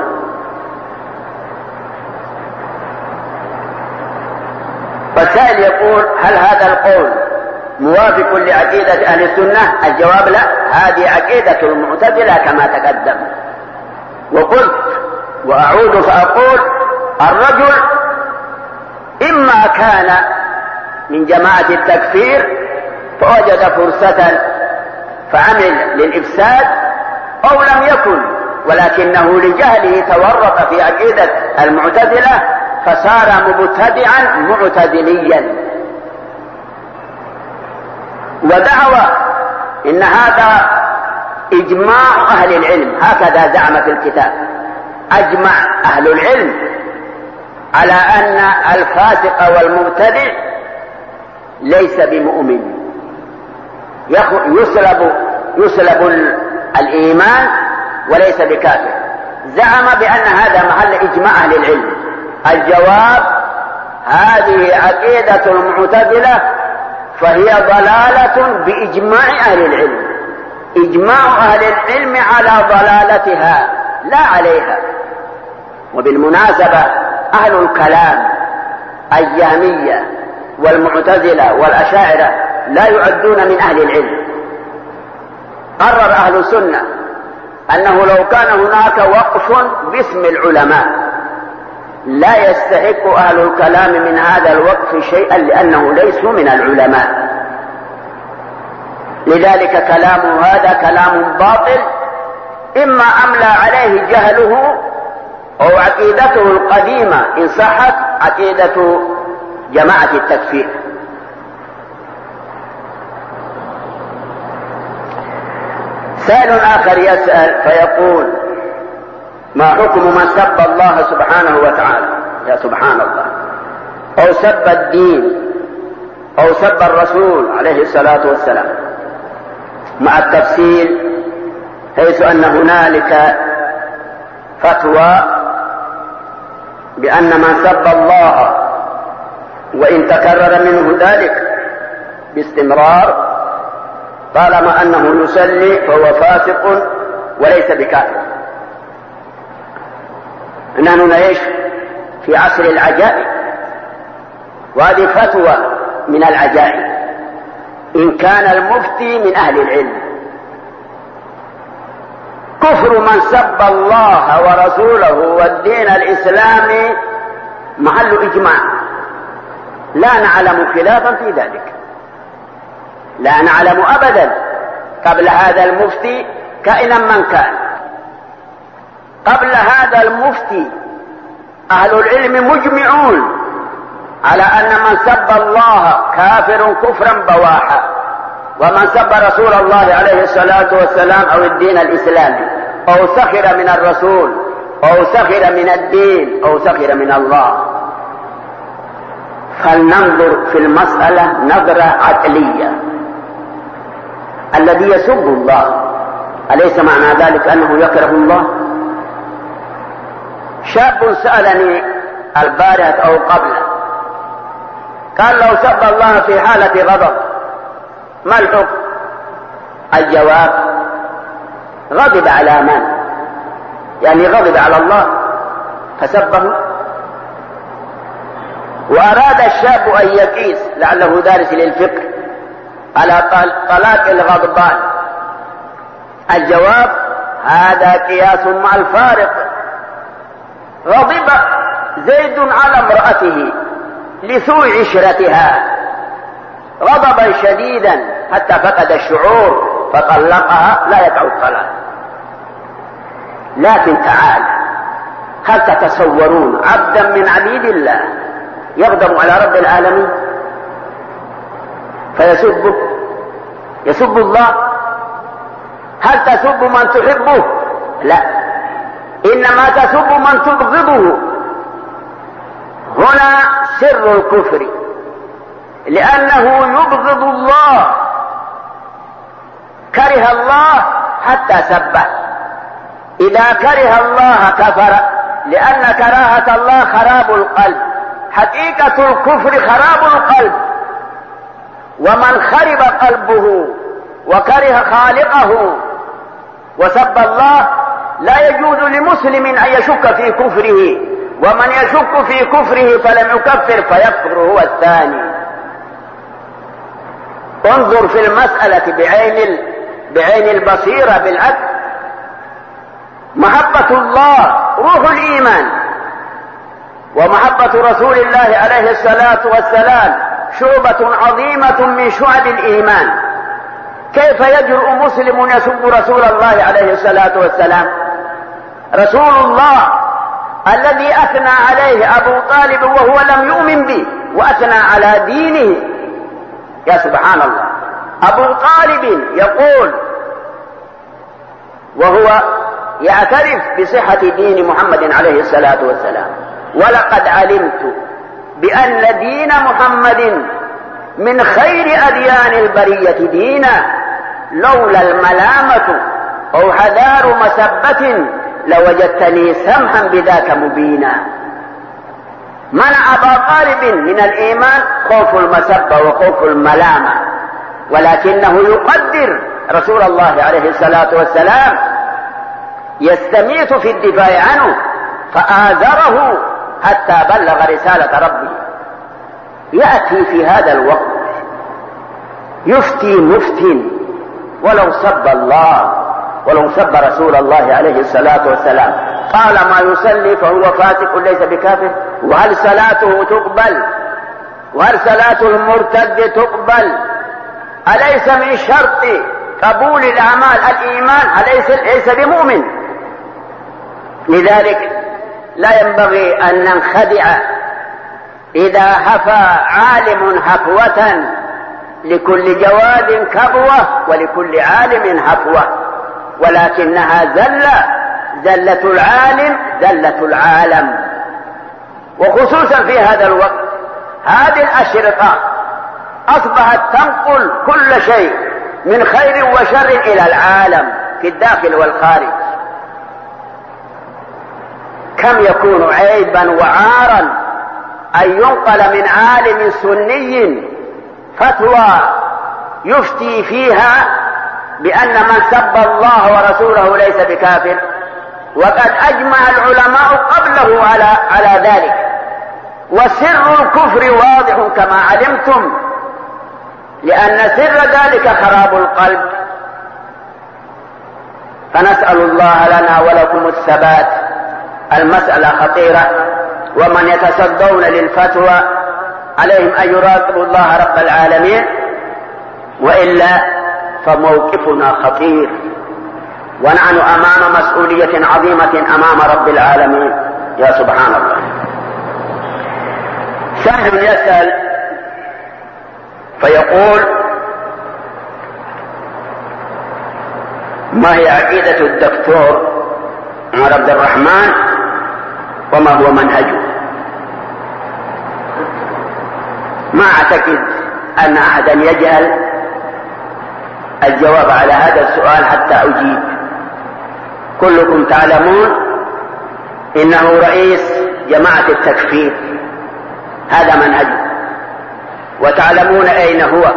فالسائل يقول: هل هذا القول موافق لعقيدة أهل السنة؟ الجواب: لا، هذه عقيدة المعتزلة كما تقدم. وقلت وأعود فأقول: الرجل إما كان من جماعة التكفير فوجد فرصة فعمل للإفساد، أو لم يكن ولكنه لجهله تورط في عقيدة المعتزلة فصار مبتدعا معتزليا. ودعوى إن هذا إجماع أهل العلم، هكذا زعم في الكتاب. أجمع أهل العلم على أن الفاسق والمبتدع ليس بمؤمن، يسلب الإيمان وليس بكافر. زعم بأن هذا محل إجماع أهل العلم. الجواب: هذه عقيدة المعتزلة فهي ضلالة بإجماع أهل العلم. إجماع أهل العلم على ضلالتها لا عليها. وبالمناسبة أهل الكلام الجهمية والمعتزلة والأشاعرة لا يعدون من أهل العلم. قرر أهل السنة أنه لو كان هناك وقف باسم العلماء لا يستحق أهل الكلام من هذا الوقف شيئا، لأنه ليسوا من العلماء. لذلك كلامه هذا كلام باطل، إما أملى عليه جهله أو عقيدته القديمة إن صحت عقيدة جماعة التكفير. سائل آخر يسأل فيقول: ما حكم من سب الله سبحانه وتعالى؟ يا سبحان الله، أو سب الدين أو سب الرسول عليه الصلاة والسلام، مع التفصيل حيث أن هنالك فتوى بأن من سب الله وإن تكرر منه ذلك باستمرار طالما أنه يصلي فهو فاسق وليس بكافر. نحن نعيش في عصر العجائب، وهذه فتوى من العجائب إن كان المفتي من أهل العلم. كفر من سب الله ورسوله والدين الإسلامي محل إجماع، لا نعلم خلافا في ذلك، لا نعلم أبدا قبل هذا المفتي كائنا من كان. قبل هذا المفتي أهل العلم مجمعون على أن من سب الله كافر كفرا بواحا، ومن سب رسول الله عليه الصلاة والسلام أو الدين الإسلامي أو سخر من الرسول أو سخر من الدين أو سخر من الله. فلننظر في المسألة نظرة عقلية. الذي يسب الله أليس معنى ذلك أنه يكره الله؟ شاب سألني البارحة أو قبله قال لو سب الله في حالة غضب ما الحكم؟ الجواب غضب على من؟ يعني غضب على الله فسبه. وأراد الشاب أن يقيس لعله دارس للفقه على طلاق الغضبان. الجواب هذا قياس مع الفارق. غضب زيد على امرأته لسوء عشرتها غضبا شديدا حتى فقد الشعور فطلقها، لا يقع الطلاق. لكن تعال، هل تتصورون عبدا من عبيد الله يغضب على رب العالمين فيسبه؟ يسب الله؟ هل تسب من تحبه؟ لا، إنما تسب من تبغضه. هنا سر الكفر، لأنه يبغض الله، كره الله حتى سبه. إذا كره الله كفر، لأن كراهة الله خراب القلب. حقيقة الكفر خراب القلب، ومن خرب قلبه وكره خالقه وسب الله لا يجوز لمسلم أن يشك في كفره، ومن يشك في كفره فلم يكفر فيكفر هو الثاني. انظر في المسألة بعين البصيرة بالعدل. محبة الله روح الإيمان، ومحبة رسول الله عليه الصلاة والسلام شعبة عظيمة من شعب الإيمان. كيف يجرؤ مسلم يسب رسول الله عليه الصلاة والسلام؟ رسول الله الذي أثنى عليه أبو طالب وهو لم يؤمن به وأثنى على دينه. يا سبحان الله، أبو طالب يقول وهو يعترف بصحة دين محمد عليه الصلاة والسلام: ولقد علمت بأن دين محمد من خير أديان البرية دينا، لولا الملامة أو حذار مسبة لوجدتني سمحا بذاك مبينا. منع أبا طالب من الإيمان خوف المسبة وخوف الملامة، ولكنه يقدر رسول الله عليه الصلاة والسلام، يستميت في الدفاع عنه فآزره حتى بلغ رسالة ربه. يأتي في هذا الوقت يفتي مفتٍ ولو سب الله ولو سب رسول الله عليه الصلاة والسلام، طالما يصلي فهو فاسق ليس بكافر. وهل صلاته تقبل؟ وهل صلاة المرتد تقبل؟ أليس من شرط قبول الأعمال الإيمان؟ أليس بمؤمن؟ لذلك لا ينبغي أن ننخدع إذا هفى عالم هفوة. لكل جواد كبوة ولكل عالم هفوة، ولكنها زلة العالم زلة العالم. وخصوصا في هذا الوقت هذه الأشرطة أصبحت تنقل كل شيء من خير وشر إلى العالم في الداخل والخارج. كم يكون عيبا وعارا أن ينقل من عالم سني فتوى يفتي فيها بأن من سب الله ورسوله ليس بكافر، وقد أجمع العلماء قبله على ذلك، وسر الكفر واضح كما علمتم، لأن سر ذلك خراب القلب. فنسأل الله لنا ولكم الثبات. المسألة خطيرة، ومن يتصدون للفتوى عليهم أن يراقبوا الله رب العالمين، وإلا فموقفنا خطير، ونحن أمام مسؤولية عظيمة أمام رب العالمين. يا سبحان الله. سائل يسأل فيقول: ما هي عقيدة الدكتور عمر عبد الرحمن وما هو منهجه؟ ما أعتقد أن أحدا يجهل الجواب على هذا السؤال حتى أجيب. كلكم تعلمون إنه رئيس جماعة التكفير، هذا منهجه، وتعلمون أين هو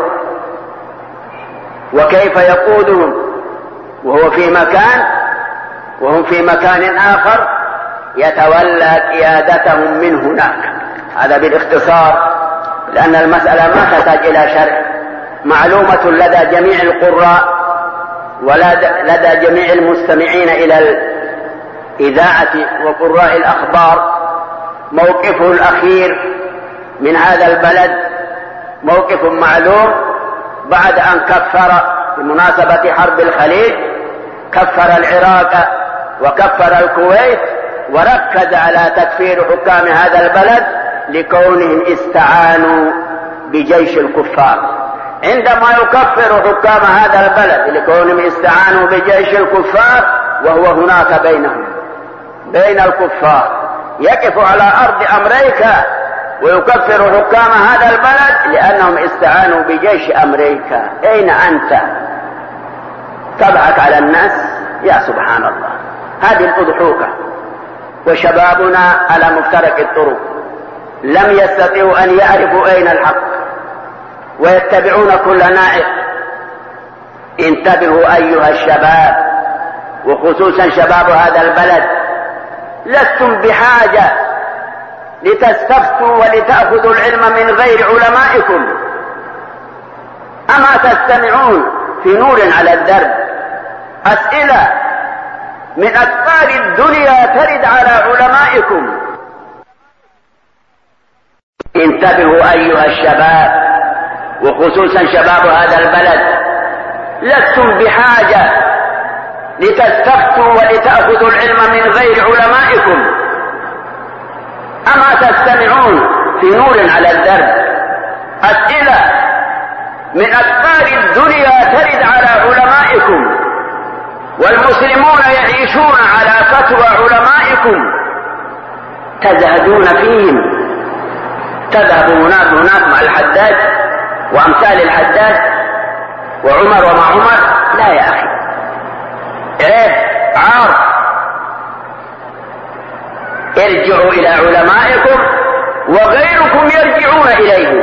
وكيف يقودهم، وهو في مكان وهم في مكان آخر، يتولى قيادتهم من هناك. هذا بالاختصار، لأن المسألة ما تحتاج إلى شرح، معلومة لدى جميع القراء ولدى جميع المستمعين إلى الإذاعة وقراء الأخبار. موقفه الأخير من هذا البلد موقف معلوم، بعد أن كفر بمناسبة حرب الخليج، كفر العراق وكفر الكويت، وركز على تكفير حكام هذا البلد لكونهم استعانوا بجيش الكفار. عندما يكفر حكام هذا البلد لكونهم استعانوا بجيش الكفار وهو هناك بينهم بين الكفار، يقف على أرض أمريكا ويكفر حكام هذا البلد لأنهم استعانوا بجيش أمريكا. أين أنت؟ تضحك على الناس؟ يا سبحان الله، هذه الأضحوكة. وشبابنا على مفترق الطرق لم يستطيعوا أن يعرفوا أين الحق، ويتبعون كل نائق. انتبهوا أيها الشباب، وخصوصا شباب هذا البلد، لستم بحاجة لتستفتوا ولتأخذوا العلم من غير علمائكم. أما تستمعون في نور على الدرب أسئلة من أقطار الدنيا ترد على علمائكم. انتبهوا أيها الشباب، وخصوصا شباب هذا البلد، لستم بحاجة لتستفتوا ولتأخذوا العلم من غير علمائكم. أما تستمعون في نور على الدرب أسئلة من أقطار الدنيا ترد على علمائكم، والمسلمون يعيشون على فتوى علمائكم، تزهدون فيهم. تذهبوا هناك مع الحداد وأمثال الحداد وعمر ومع عمر. لا يا أخي، عيب، عار. ارجعوا إلى علمائكم وغيركم يرجعون إليهم.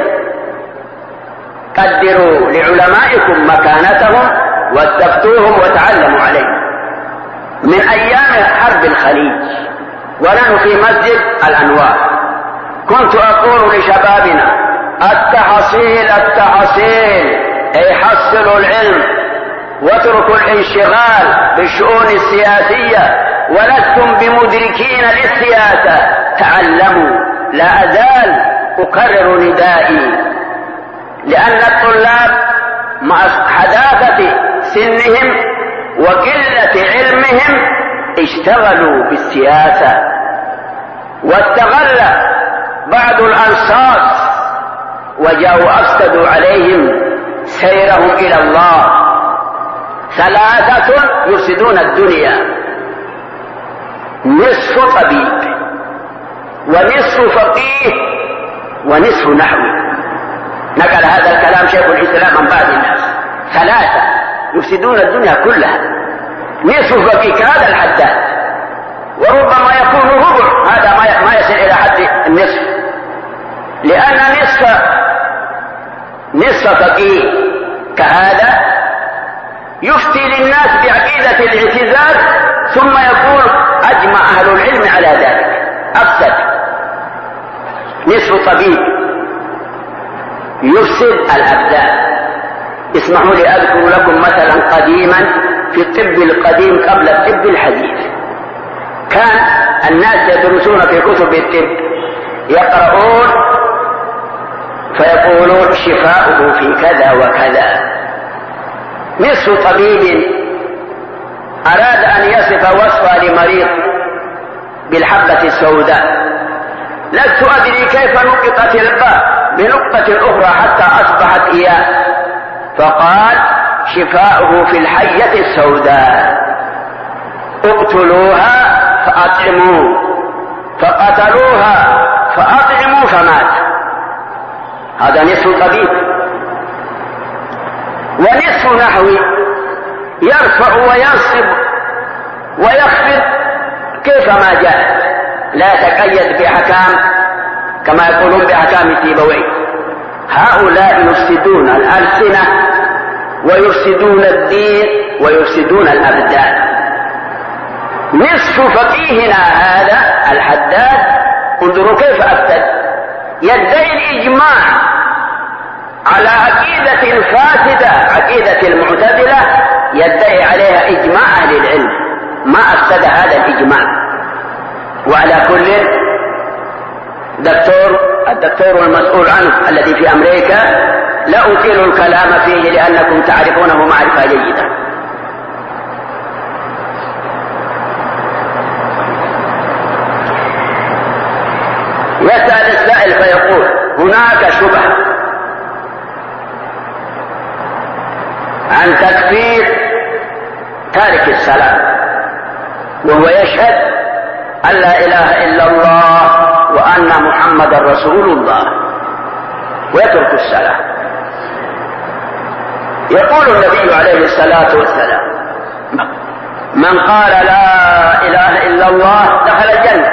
قدروا لعلمائكم مكانتهم واستفتوهم وتعلموا عليهم. من أيام حرب الخليج ونحن في مسجد الأنوار كنت أقول لشبابنا: التحصيل التحصيل، أي حصلوا العلم واتركوا الانشغال بالشؤون السياسية، ولستم بمدركين للسياسة. تعلموا. لا أزال أكرر ندائي، لأن الطلاب مع حداثة سنهم وقلة علمهم اشتغلوا بالسياسة، واستغل بعض الأنصاص وجاءوا أفسدوا عليهم سيرهم إلى الله. ثلاثة يفسدون الدنيا: نصف طبيب، ونصف فقيه ونصف نحوي. نقل هذا الكلام شيخ الإسلام عن بعض الناس، ثلاثة يفسدون الدنيا كلها. نصف فقيه كهذا الحداد، وربما يكون ربع، هذا ما يصل إلى حد النصف، لأن نصف فقيه كهذا يفتي للناس بعقيدة الاعتزال ثم يقول أجمع أهل العلم على ذلك، أفسد. نصف طبيب يفسد الأبدان. اسمحوا لي أذكر لكم مثلا قديما في الطب القديم قبل الطب الحديث. كان الناس يدرسون في كتب الطب يقرؤون فيقولون شفاؤه في كذا وكذا. نصف طبيب أراد أن يصف وصفا لمريض بالحبة السوداء، لست أدري كيف نقطت الباء بنقطة أخرى حتى أصبحت إياه، فقال شفاؤه في الحية السوداء، اقتلوها فأطعموا، فقتلوها فأطعموا فمات. هذا نصف طبيب. ونصف نحوي يرفع وينصب ويخفض كيفما جاء، لا يتقيد بأحكام كما يقولون بأحكام السيبويه. هؤلاء يفسدون الألسنة ويفسدون الدين ويفسدون الأبدان. نصف فقيهنا هذا الحداد انظروا كيف أفسد، يدعي الإجماع على عقيدة فاسدة، عقيدة المعتزلة يدعي عليها إجماع أهل العلم، ما أفسد هذا الإجماع. وعلى كل الدكتور المسؤول عنه الذي في أمريكا لا أطيل الكلام فيه لأنكم تعرفونه معرفة جيدة. يسأل السائل فيقول هناك شبهة عن تكفير تارك الصلاة وهو يشهد أن لا إله إلا الله وأن محمد رسول الله ويترك الصلاة. يقول النبي عليه الصلاة والسلام من قال لا إله إلا الله دخل الجنة،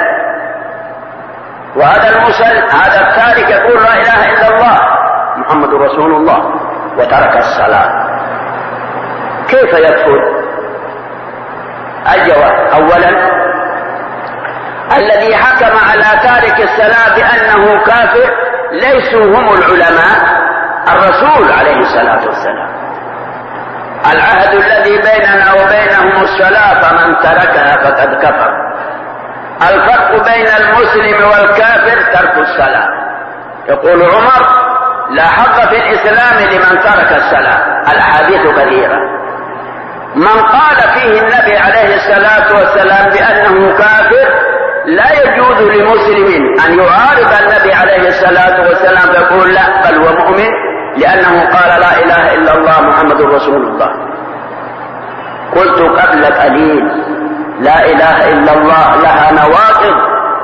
وهذا هذا التارك يقول لا إله إلا الله محمد رسول الله وترك الصلاة، كيف يكفر؟ الجواب: أولا الذي حكم على تارك الصلاة بأنه كافر ليسوا هم العلماء، الرسول عليه الصلاة والسلام. العهد الذي بيننا وبينهم الصلاة فمن تركها فقد كفر. الفرق بين المسلم والكافر ترك الصلاة. يقول عمر: لا حق في الإسلام لمن ترك الصلاة. الأحاديث كثيرة. من قال فيه النبي عليه الصلاة والسلام بأنه كافر لا يجوز لمسلم أن يعارض النبي عليه الصلاة والسلام فيقول لا بل هو مؤمن لأنه قال لا إله إلا الله محمد رسول الله. قلت قبل قليل لا إله إلا الله لها نواقض.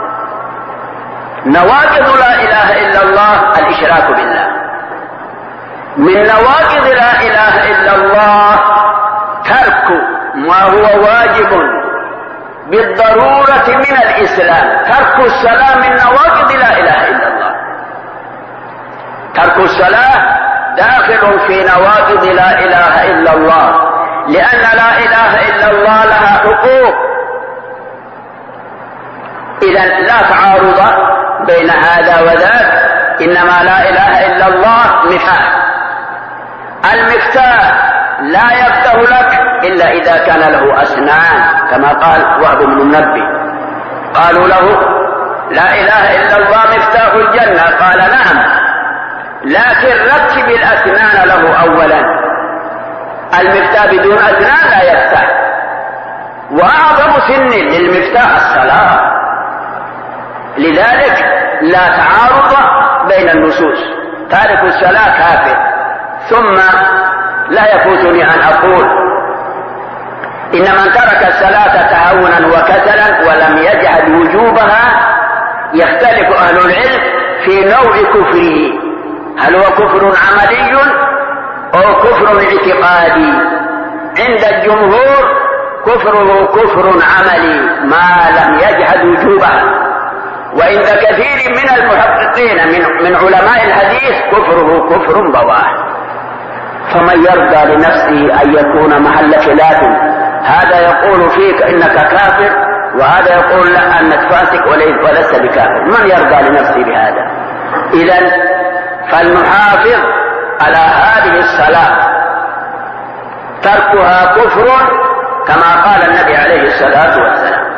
نواقض لا إله إلا الله الإشراك بالله. من نواقض لا إله إلا الله ترك ما هو واجب بالضرورة من الإسلام. ترك الصلاة من نواقض لا إله إلا الله. ترك الصلاة داخل في نواقض لا إله إلا الله، لأن لا إله إلا الله لها حقوق. إذن لا تعارض بين هذا وذاك، إنما لا إله إلا الله مفتاح. المفتاح لا يفتح لك إلا إذا كان له أسنان، كما قال وهب بن منبه. قالوا له: لا إله إلا الله مفتاح الجنة. قال: نعم، لكن رتب الأسنان له أولا. المفتاح بدون أسنان لا يفتح. وأعظم سن للمفتاح الصلاة. لذلك لا تعارض بين النصوص. تارك الصلاة كافر. ثم لا يفوتني أن أقول إن من ترك الصلاة تهاونا وكسلا ولم يجحد وجوبها يختلف أهل العلم في نوع كفره، هل هو كفر عملي أو كفر اعتقادي. عند الجمهور كفره كفر عملي ما لم يجحد وجوبه، وعند كثير من المحققين من علماء الحديث كفره كفر بواح. فمن يرضى لنفسه أن يكون محل خلاف، هذا يقول فيك إنك كافر وهذا يقول لا أنك فاسق ولست بكافر، من يرضى لنفسه بهذا؟ إذن فلنحافظ على هذه الصلاة، تركها كفر كما قال النبي عليه الصلاة والسلام.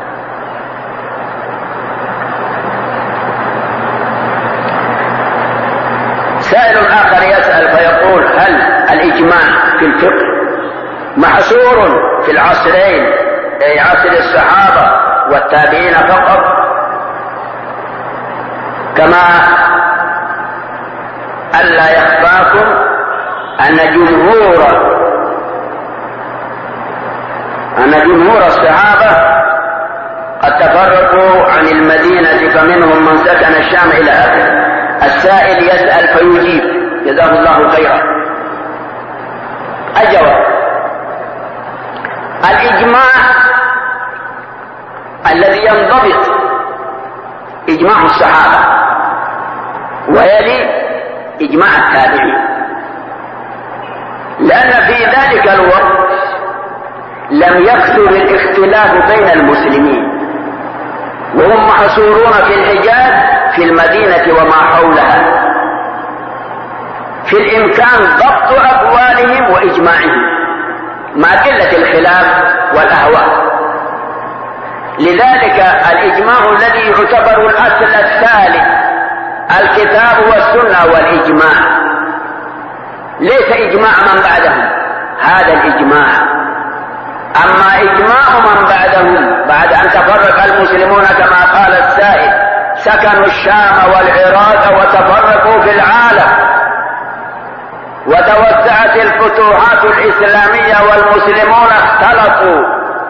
سائل آخر يسأل فيقول هل الإجماع في الفقه محصور في العصرين، أي عصر الصحابة والتابعين فقط، كما ألا يخفاكم أن جمهور الصحابة قد تفرقوا عن المدينة، فمنهم من سكن الشام إلى آخره. السائل يسأل فيجيب، جزاه الله خيرا. الجواب: الإجماع الذي ينضبط إجماع الصحابة ويلي إجماع التابعين، لأن في ذلك الوقت لم يكثر الاختلاف بين المسلمين، وهم محصورون في الحجاز في المدينة وما حولها، في الإمكان ضبط أقوالهم وإجماعهم مع قلة الخلاف والأهواء. لذلك الإجماع الذي يعتبر الأصل الثالث الكتاب والسنة والإجماع، ليس إجماع من بعدهم، هذا الإجماع. أما إجماع من بعدهم بعد أن تفرق المسلمون كما قال السائل، سكنوا الشام والعراق وتفرقوا في العالم وتوسعت الفتوحات الإسلامية والمسلمون اختلطوا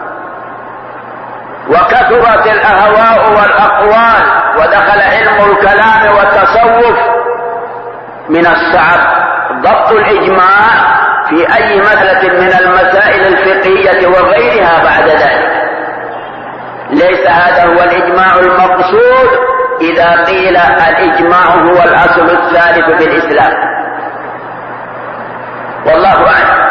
وكثرت الأهواء والأقوال ودخل علم الكلام والتصوف، من الصعب ضبط الإجماع في أي مسألة من المسائل الفقهية وغيرها بعد ذلك. ليس هذا هو الإجماع المقصود إذا قيل الإجماع هو الأصل الثالث في الإسلام، والله أعلم.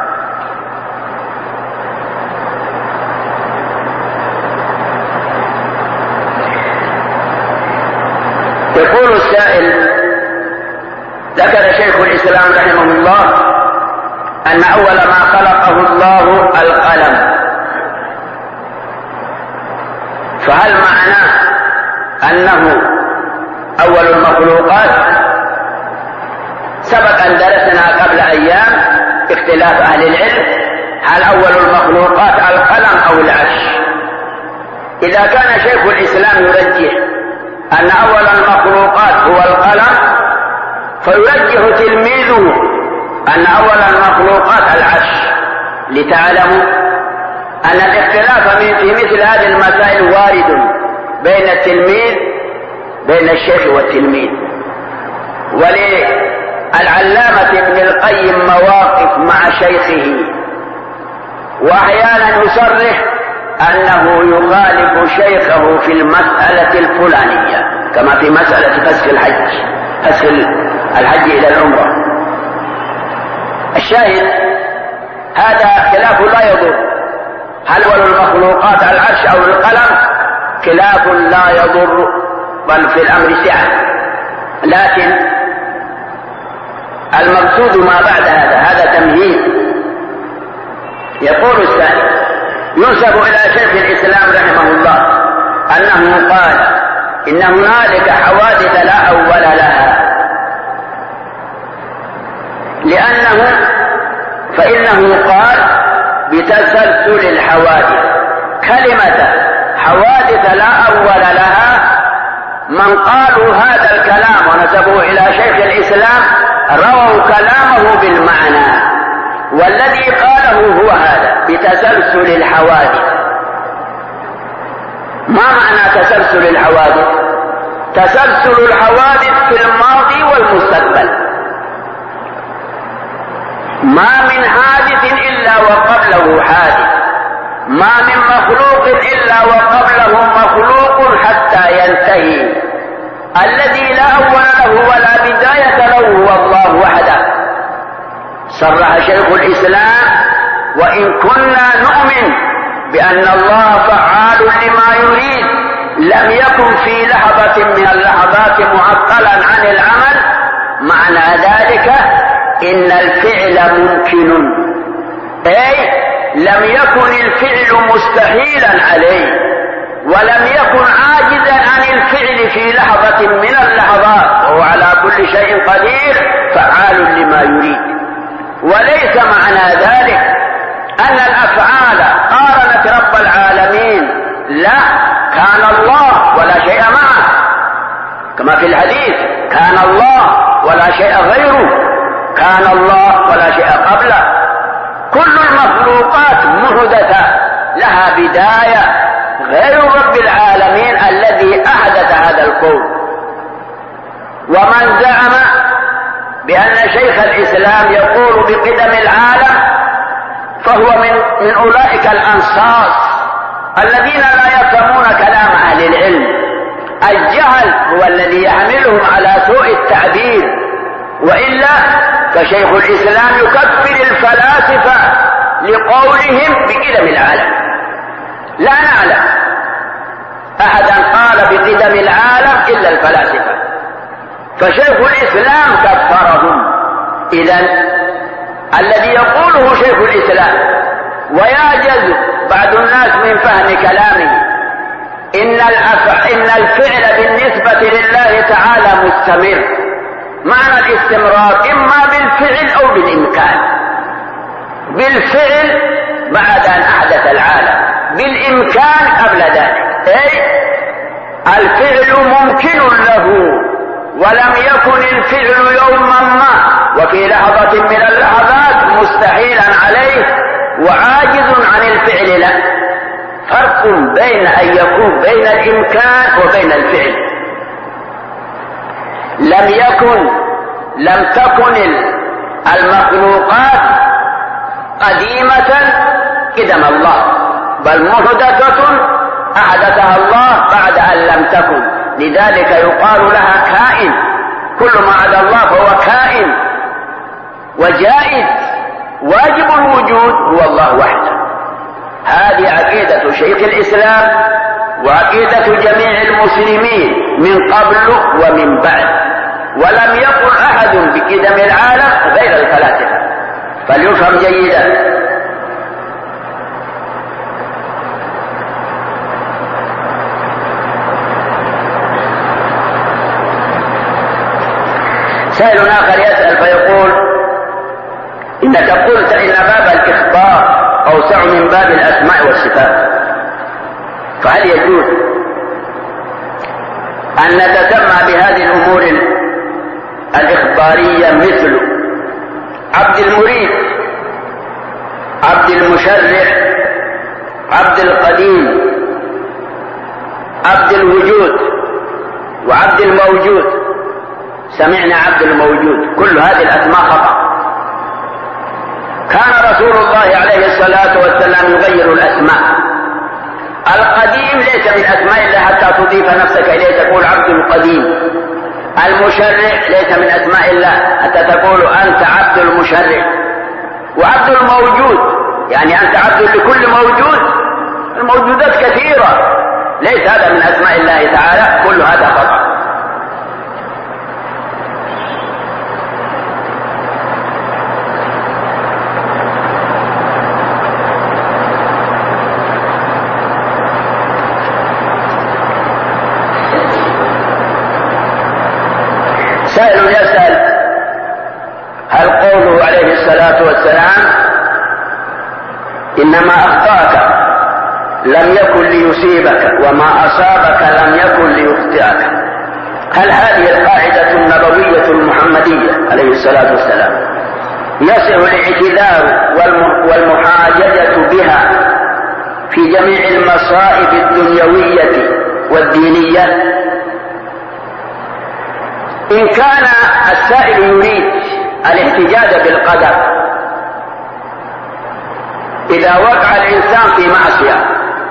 يقول السائل: ذكر شيخ الإسلام رحمه الله أن أول ما خلقه الله القلم، فهل معناه أنه أول المخلوقات؟ سبق أن درسنا قبل أيام اختلاف أهل العلم، هل أول المخلوقات القلم أو العرش؟ إذا كان شيخ الإسلام يرجح أن أول المخلوقات هو القلم، فيرجح تلميذه أن أول المخلوقات العرش، لتعلموا أن الاختلاف في مثل هذه المسائل وارد بين التلميذ، بين الشيخ والتلميذ. وللعلامة ابن القيم مواقف مع شيخه، وأحيانا يصرح أنه يخالف شيخه في المسألة الفلانية، كما في مسألة فسخ الحج إلى العمرة. الشاهد هذا خلاف لا يضر، هل أول المخلوقات العرش أو القلم؟ خلاف لا يضر، بل في الأمر سعة. لكن المقصود ما بعد هذا تمهيد. يقول السائل: ينسب إلى شيخ الإسلام رحمه الله أنه قال إن هنالك حوادث لا أول لها، فإنه قال بتسلسل الحوادث. كلمة حوادث لا أول لها، من قالوا هذا الكلام ونسبوه إلى شيخ الإسلام رووا كلامه بالمعنى، والذي قاله هو هذا بتسلسل الحوادث. ما معنى تسلسل الحوادث؟ تسلسل الحوادث في الماضي والمستقبل، ما من حادث إلا وقبله حادث، ما من مخلوق إلا وقبله مخلوق حتى ينتهي. الذي لا أول له ولا بداية له هو الله وحده. صرح شيخ الإسلام: وإن كنا نؤمن بأن الله فعال لما يريد، لم يكن في لحظة من اللحظات معطلا عن العمل. معنى ذلك إن الفعل ممكن، أي لم يكن الفعل مستحيلا عليه، ولم يكن عاجزا عن الفعل في لحظة من اللحظات، وهو على كل شيء قدير فعال لما يريد. وليس معنى ذلك أن الأفعال قارنت رب العالمين، لا، كان الله ولا شيء معه، كما في الحديث: كان الله ولا شيء غيره، كان الله ولا شيء قبله. كل المخلوقات محدثة لها بداية، غير رب العالمين الذي أحدث هذا الكون. ومن زعم بأن شيخ الإسلام يقول بقدم العالم فهو من أولئك الأنصاص الذين لا يفهمون كلام أهل العلم. الجهل هو الذي يحملهم على سوء التعبير، وإلا فشيخ الإسلام يكفر الفلاسفة لقولهم بقدم العالم. لا نعلم أحدا قال بقدم العالم إلا الفلاسفة، فشيخ الإسلام كفرهم. إذن الذي يقوله شيخ الإسلام ويعجز بعض الناس من فهم كلامه إن الفعل بالنسبة لله تعالى مستمر. معنى الاستمرار إما بالفعل أو بالإمكان. بالفعل بعد أن أحدث العالم، بالإمكان قبل ذلك، أي الفعل ممكن له، ولم يكن الفعل يوما ما وفي لحظة من اللحظات مستحيلا عليه وعاجز عن الفعل له. فرق بين أن يكون بين الإمكان وبين الفعل. لم تكن المخلوقات قديمة قدم الله، بل محدثة أحدثها الله بعد أن لم تكن. لذلك يقال لها كائن. كل ما عدا الله فهو كائن وجائز. واجب الوجود هو الله وحده. هذه عقيدة شيخ الإسلام وعقيدة جميع المسلمين من قبل ومن بعد. ولم يقل أحد بقدم العالم غير الفلاسفة، فليفهم جيدا. سائل آخر يسأل فيقول: إنك قلت إن باب الإخبار أوسع من باب الأسماء والصفات، فهل يجوز أن نتسمى بهذه الأمور الإخبارية مثل عبد المريد، عبد المشرع، عبد القديم، عبد الوجود، وعبد الموجود؟ سمعنا عبد الموجود. كل هذه الأسماء خطأ. كان رسول الله عليه الصلاة والسلام يغير الأسماء. القديم ليس من أسماء الله حتى تضيف نفسك إليه تقول عبد القديم. المشرع ليس من أسماء الله حتى تقول أنت عبد المشرع. وعبد الموجود يعني أنت عبد لكل موجود. الموجودات كثيرة، ليس هذا من أسماء الله تعالى. كل هذا خطأ. سائل يسأل: هل قوله عليه الصلاة والسلام إنما أخطأك لم يكن ليصيبك وما أصابك لم يكن ليخطئك، هل هذه القاعدة النبوية المحمدية عليه الصلاة والسلام يصح الاعتذار والمحاججة بها في جميع المصائب الدنيوية والدينية. إن كان السائل يريد الاحتجاج بالقدر إذا وقع الإنسان في معصية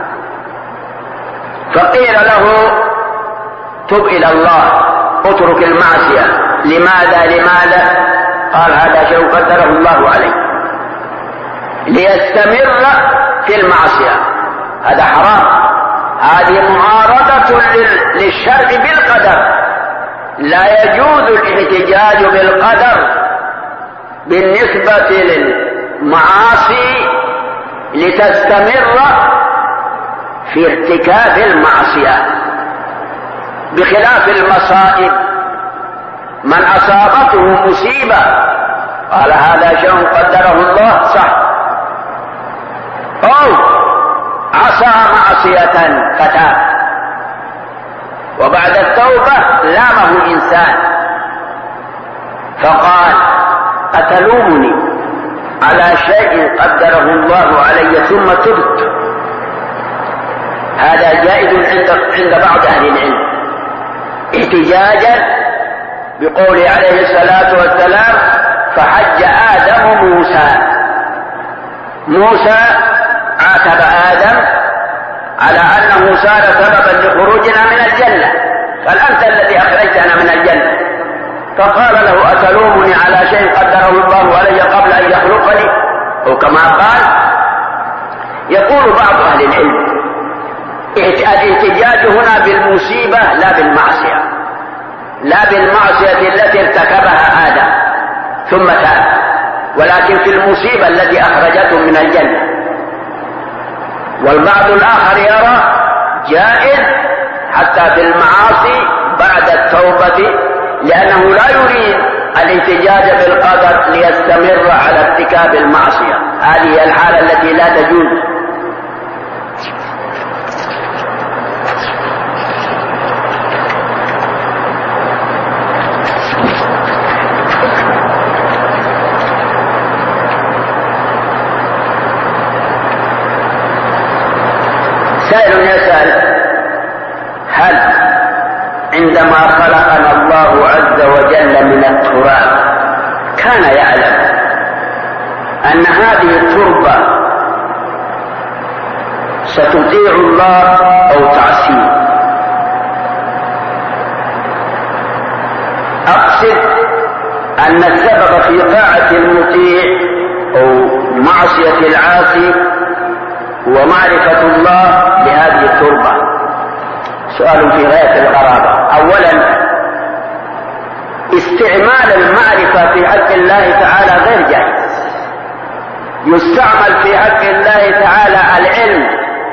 فقيل له تب إلى الله اترك المعصية، لماذا؟ قال هذا شيء قدره الله عليه ليستمر في المعصية، هذا حرام، هذه معارضة للشرع بالقدر. لا يجوز الاحتجاج بالقدر بالنسبة للمعاصي لتستمر في ارتكاب المعصية، بخلاف المصائب. من أصابته مصيبة قال هذا شيء قدره الله صح، أو عصى معصية فتاب وبعد التوبة لامه إنسان فقال أتلومني على شيء قدره الله علي ثم تبت، هذا جائز عند بعض أهل العلم احتجاجا بقوله عليه الصلاة والسلام فحج آدم موسى عاتب آدم على أنه صار سببا لخروجنا من الجنة، قال أنت الذي أخرجتنا من الجنة، فقال له أتلومني على شيء قدره الله علي قبل أن يخلقني، أو كما قال. يقول بعض أهل العلم الاحتجاج هنا بالمصيبة لا بالمعصية التي ارتكبها آدم ثم تاب، ولكن في المصيبة التي أخرجته من الجنة. والبعض الآخر يرى جائز حتى في المعاصي بعد التوبة، لأنه لا يريد الاحتجاج بالقدر ليستمر على ارتكاب المعصية، هذه هي الحالة التي لا تجوز. سائل يسأل هل عندما خلقنا الله عز وجل من التراب كان يعلم أن هذه التربة ستطيع الله أو تعصيه؟ أقصد أن السبب في طاعة المطيع أو معصية العاصي ومعرفة الله بهذه التربة. سؤال في غاية الغرابة. أولا استعمال المعرفة في حق الله تعالى غير جائز، يستعمل في حق الله تعالى العلم،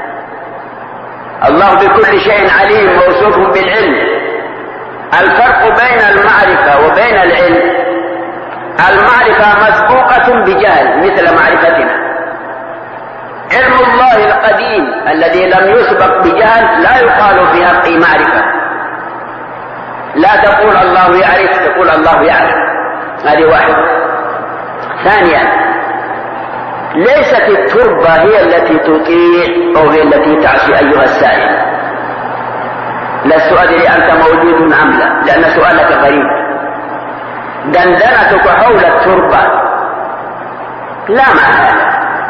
الله بكل شيء عليم موصوف بالعلم. الفرق بين المعرفة وبين العلم، المعرفة مسبوقة بجهل مثل معرفتنا، علم الله القديم الذي لم يسبق بجهل لا يقال في حقه معرفة، لا تقول الله يعرف، تقول الله يعلم، هذه واحدة. ثانيا ليست التربة هي التي تطيع أو هي التي تعصي أيها السائل، لست أدري أنت موجود أم لا، لأن سؤالك غريب. دندنتك حول التربة لا معنى.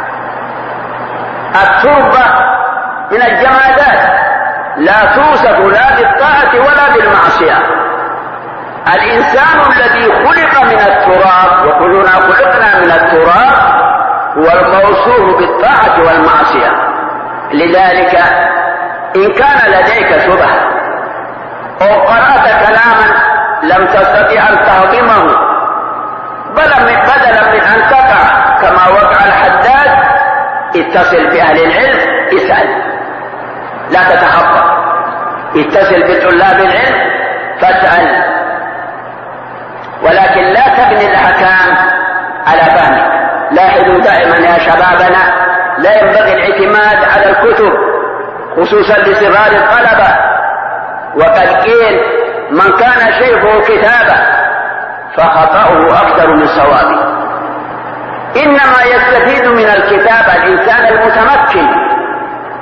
التربة من الجمادات لا توصف لا بالطاعة ولا بالمعصية. الإنسان الذي خلق من التراب وكلنا خلقنا من التراب هو الموصوف بالطاعة والمعصية. لذلك إن كان لديك شبهة أو قرأت كلاما لم تستطع أن تهضمه بدلا من أن تقع كما وقع الحداد، اتصل بأهل العلم اسأل، لا تتخبط، اتصل بطلاب العلم فاسأل، ولكن لا تبني الأحكام على فهمك. لاحظوا دائما يا شبابنا لا ينبغي الاعتماد على الكتب خصوصا لصغار الطلبة، وقد قيل من كان شيخه كتابه فخطأه أكثر من صوابه. إنما يستفيد من الكتاب الإنسان المتمكن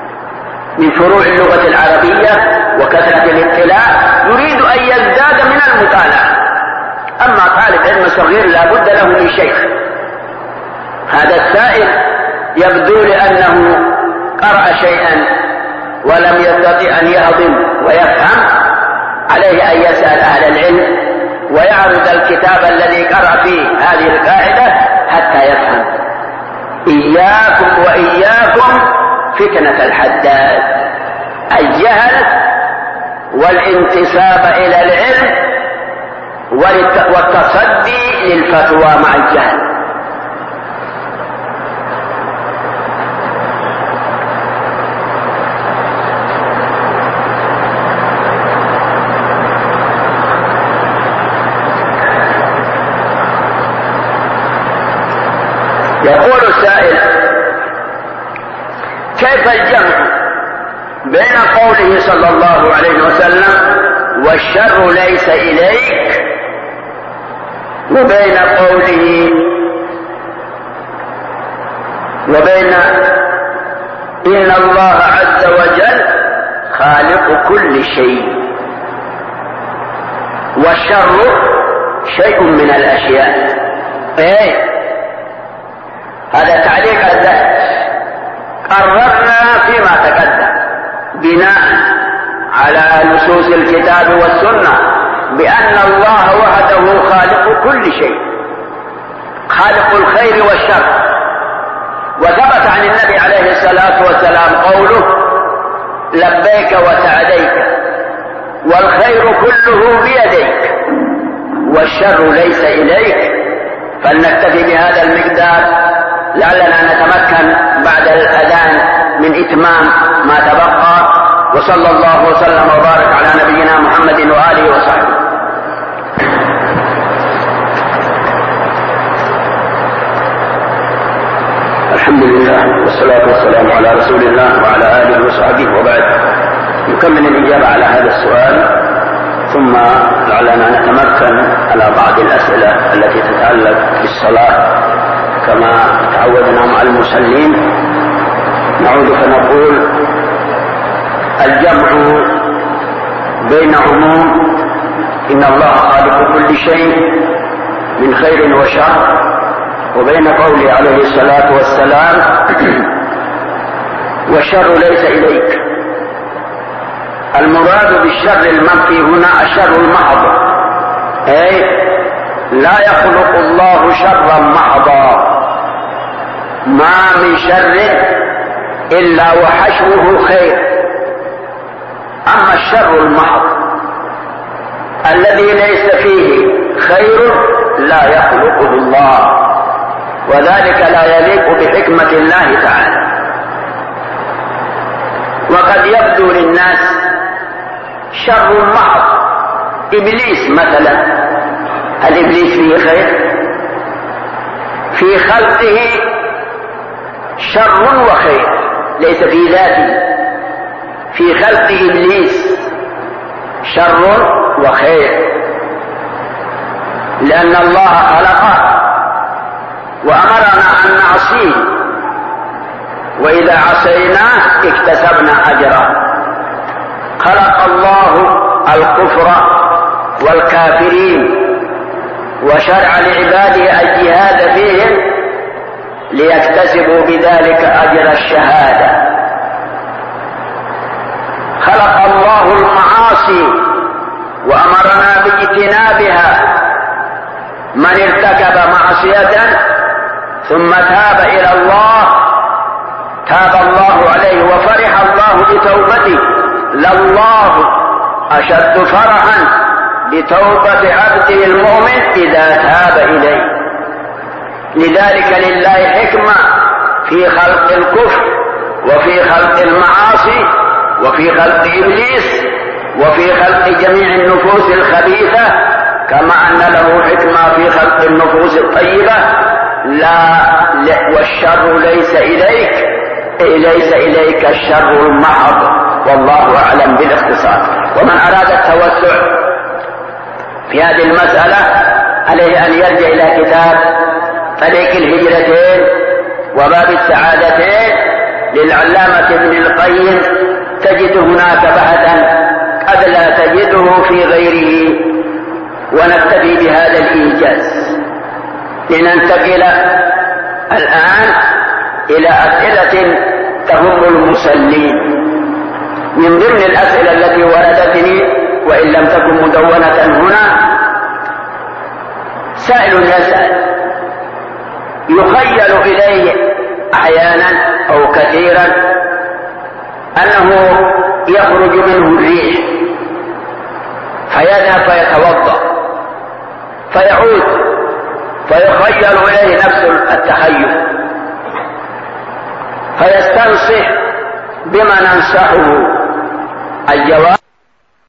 من فروع اللغة العربية وكثرة الاطلاع يريد أن يزداد من المطالعة. أما طالب علم صغير لا بد له من شيخ. هذا السائل يبدو لأنه قرأ شيئا ولم يستطع أن يهضم ويفهم، عليه أن يسأل أهل العلم ويعرض الكتاب الذي قرأ فيه هذه القاعدة حتى يفهم. إياكم وإياكم فتنة الحداد، الجهل والانتساب إلى العلم والتصدي للفتوى مع الجهل. يقول السائل: كيف الجمع بين قوله صلى الله عليه وسلم والشر ليس إليك وبين إن الله عز وجل خالق كل شيء والشر شيء من الأشياء؟ هذا تعليق الذات. قررنا فيما تقدم بناء على نصوص الكتاب والسنة بأن الله وحده خالق كل شيء، خالق الخير والشر. وثبت عن النبي عليه الصلاة والسلام قوله: لبيك وسعديك والخير كله بيديك والشر ليس إليك. فلنكتفي بهذا المقدار لعلنا نتمكن بعد الأذان من إتمام ما تبقى. وصلى الله وسلم وبارك على نبينا محمد وآله وصحبه. الحمد لله والصلاة والسلام على رسول الله وعلى آله وصحبه، وبعد نكمل الإجابة على هذا السؤال، ثم لعلنا نتمكن على بعض الأسئلة التي تتعلق بالصلاة كما تعودنا مع المصلين. نعود فنقول: الجمع بين عموم إن الله خالق كل شيء من خير وشر وبين قوله عليه الصلاة والسلام: والشر ليس إليك. المراد بالشر المنفي هنا الشر المحض، أي لا يخلق الله شرا محضا، ما من شر إلا وحشوه خير. أما الشر المحض الذي ليس فيه خير لا يخلقه الله، وذلك لا يليق بحكمة الله تعالى. وقد يبدو للناس شر محض، إبليس مثلا، هل إبليس فيه خير؟ في خلقه شر وخير، ليس في ذاته. في خلق إبليس شر وخير، لأن الله خلقه وأمرنا أن نعصيه، وإذا عصيناه اكتسبنا أجرا. خلق الله الكفر والكافرين وشرع لعباده الجهاد فيهم ليكتسبوا بذلك أجر الشهادة. خلق الله المعاصي وأمرنا باجتنابها. من ارتكب معصية ثم تاب إلى الله تاب الله عليه وفرح الله بتوبته، لله أشد فرحا بتوبة عبده المؤمن إذا تاب إليه. لذلك لله حكمة في خلق الكفر وفي خلق المعاصي وفي خلق إبليس وفي خلق جميع النفوس الخبيثة، كما أن له حكمة في خلق النفوس الطيبة. والشر ليس إليك، ليس إليك الشر المحض، والله أعلم بالاختصار. ومن أراد التوسع في هذه المسألة عليه أن يرجع إلى كتاب طريق الهجرتين وباب السعادتين للعلامة ابن القيم تجد هناك بحثا قد لا تجده في غيره. ونكتفي بهذا الإيجاز لننتقل الآن إلى أسئلة تهم المصلين. من ضمن الأسئلة التي وردتني وإن لم تكن مدونة هنا، سائل يسأل يخيل إليه أحيانا أو كثيرا أنه يخرج منه الريح فيذهب فيتوضأ فيعود فيخيل إليه نفس التخيل فيستنصح بما ننصحه. الجواب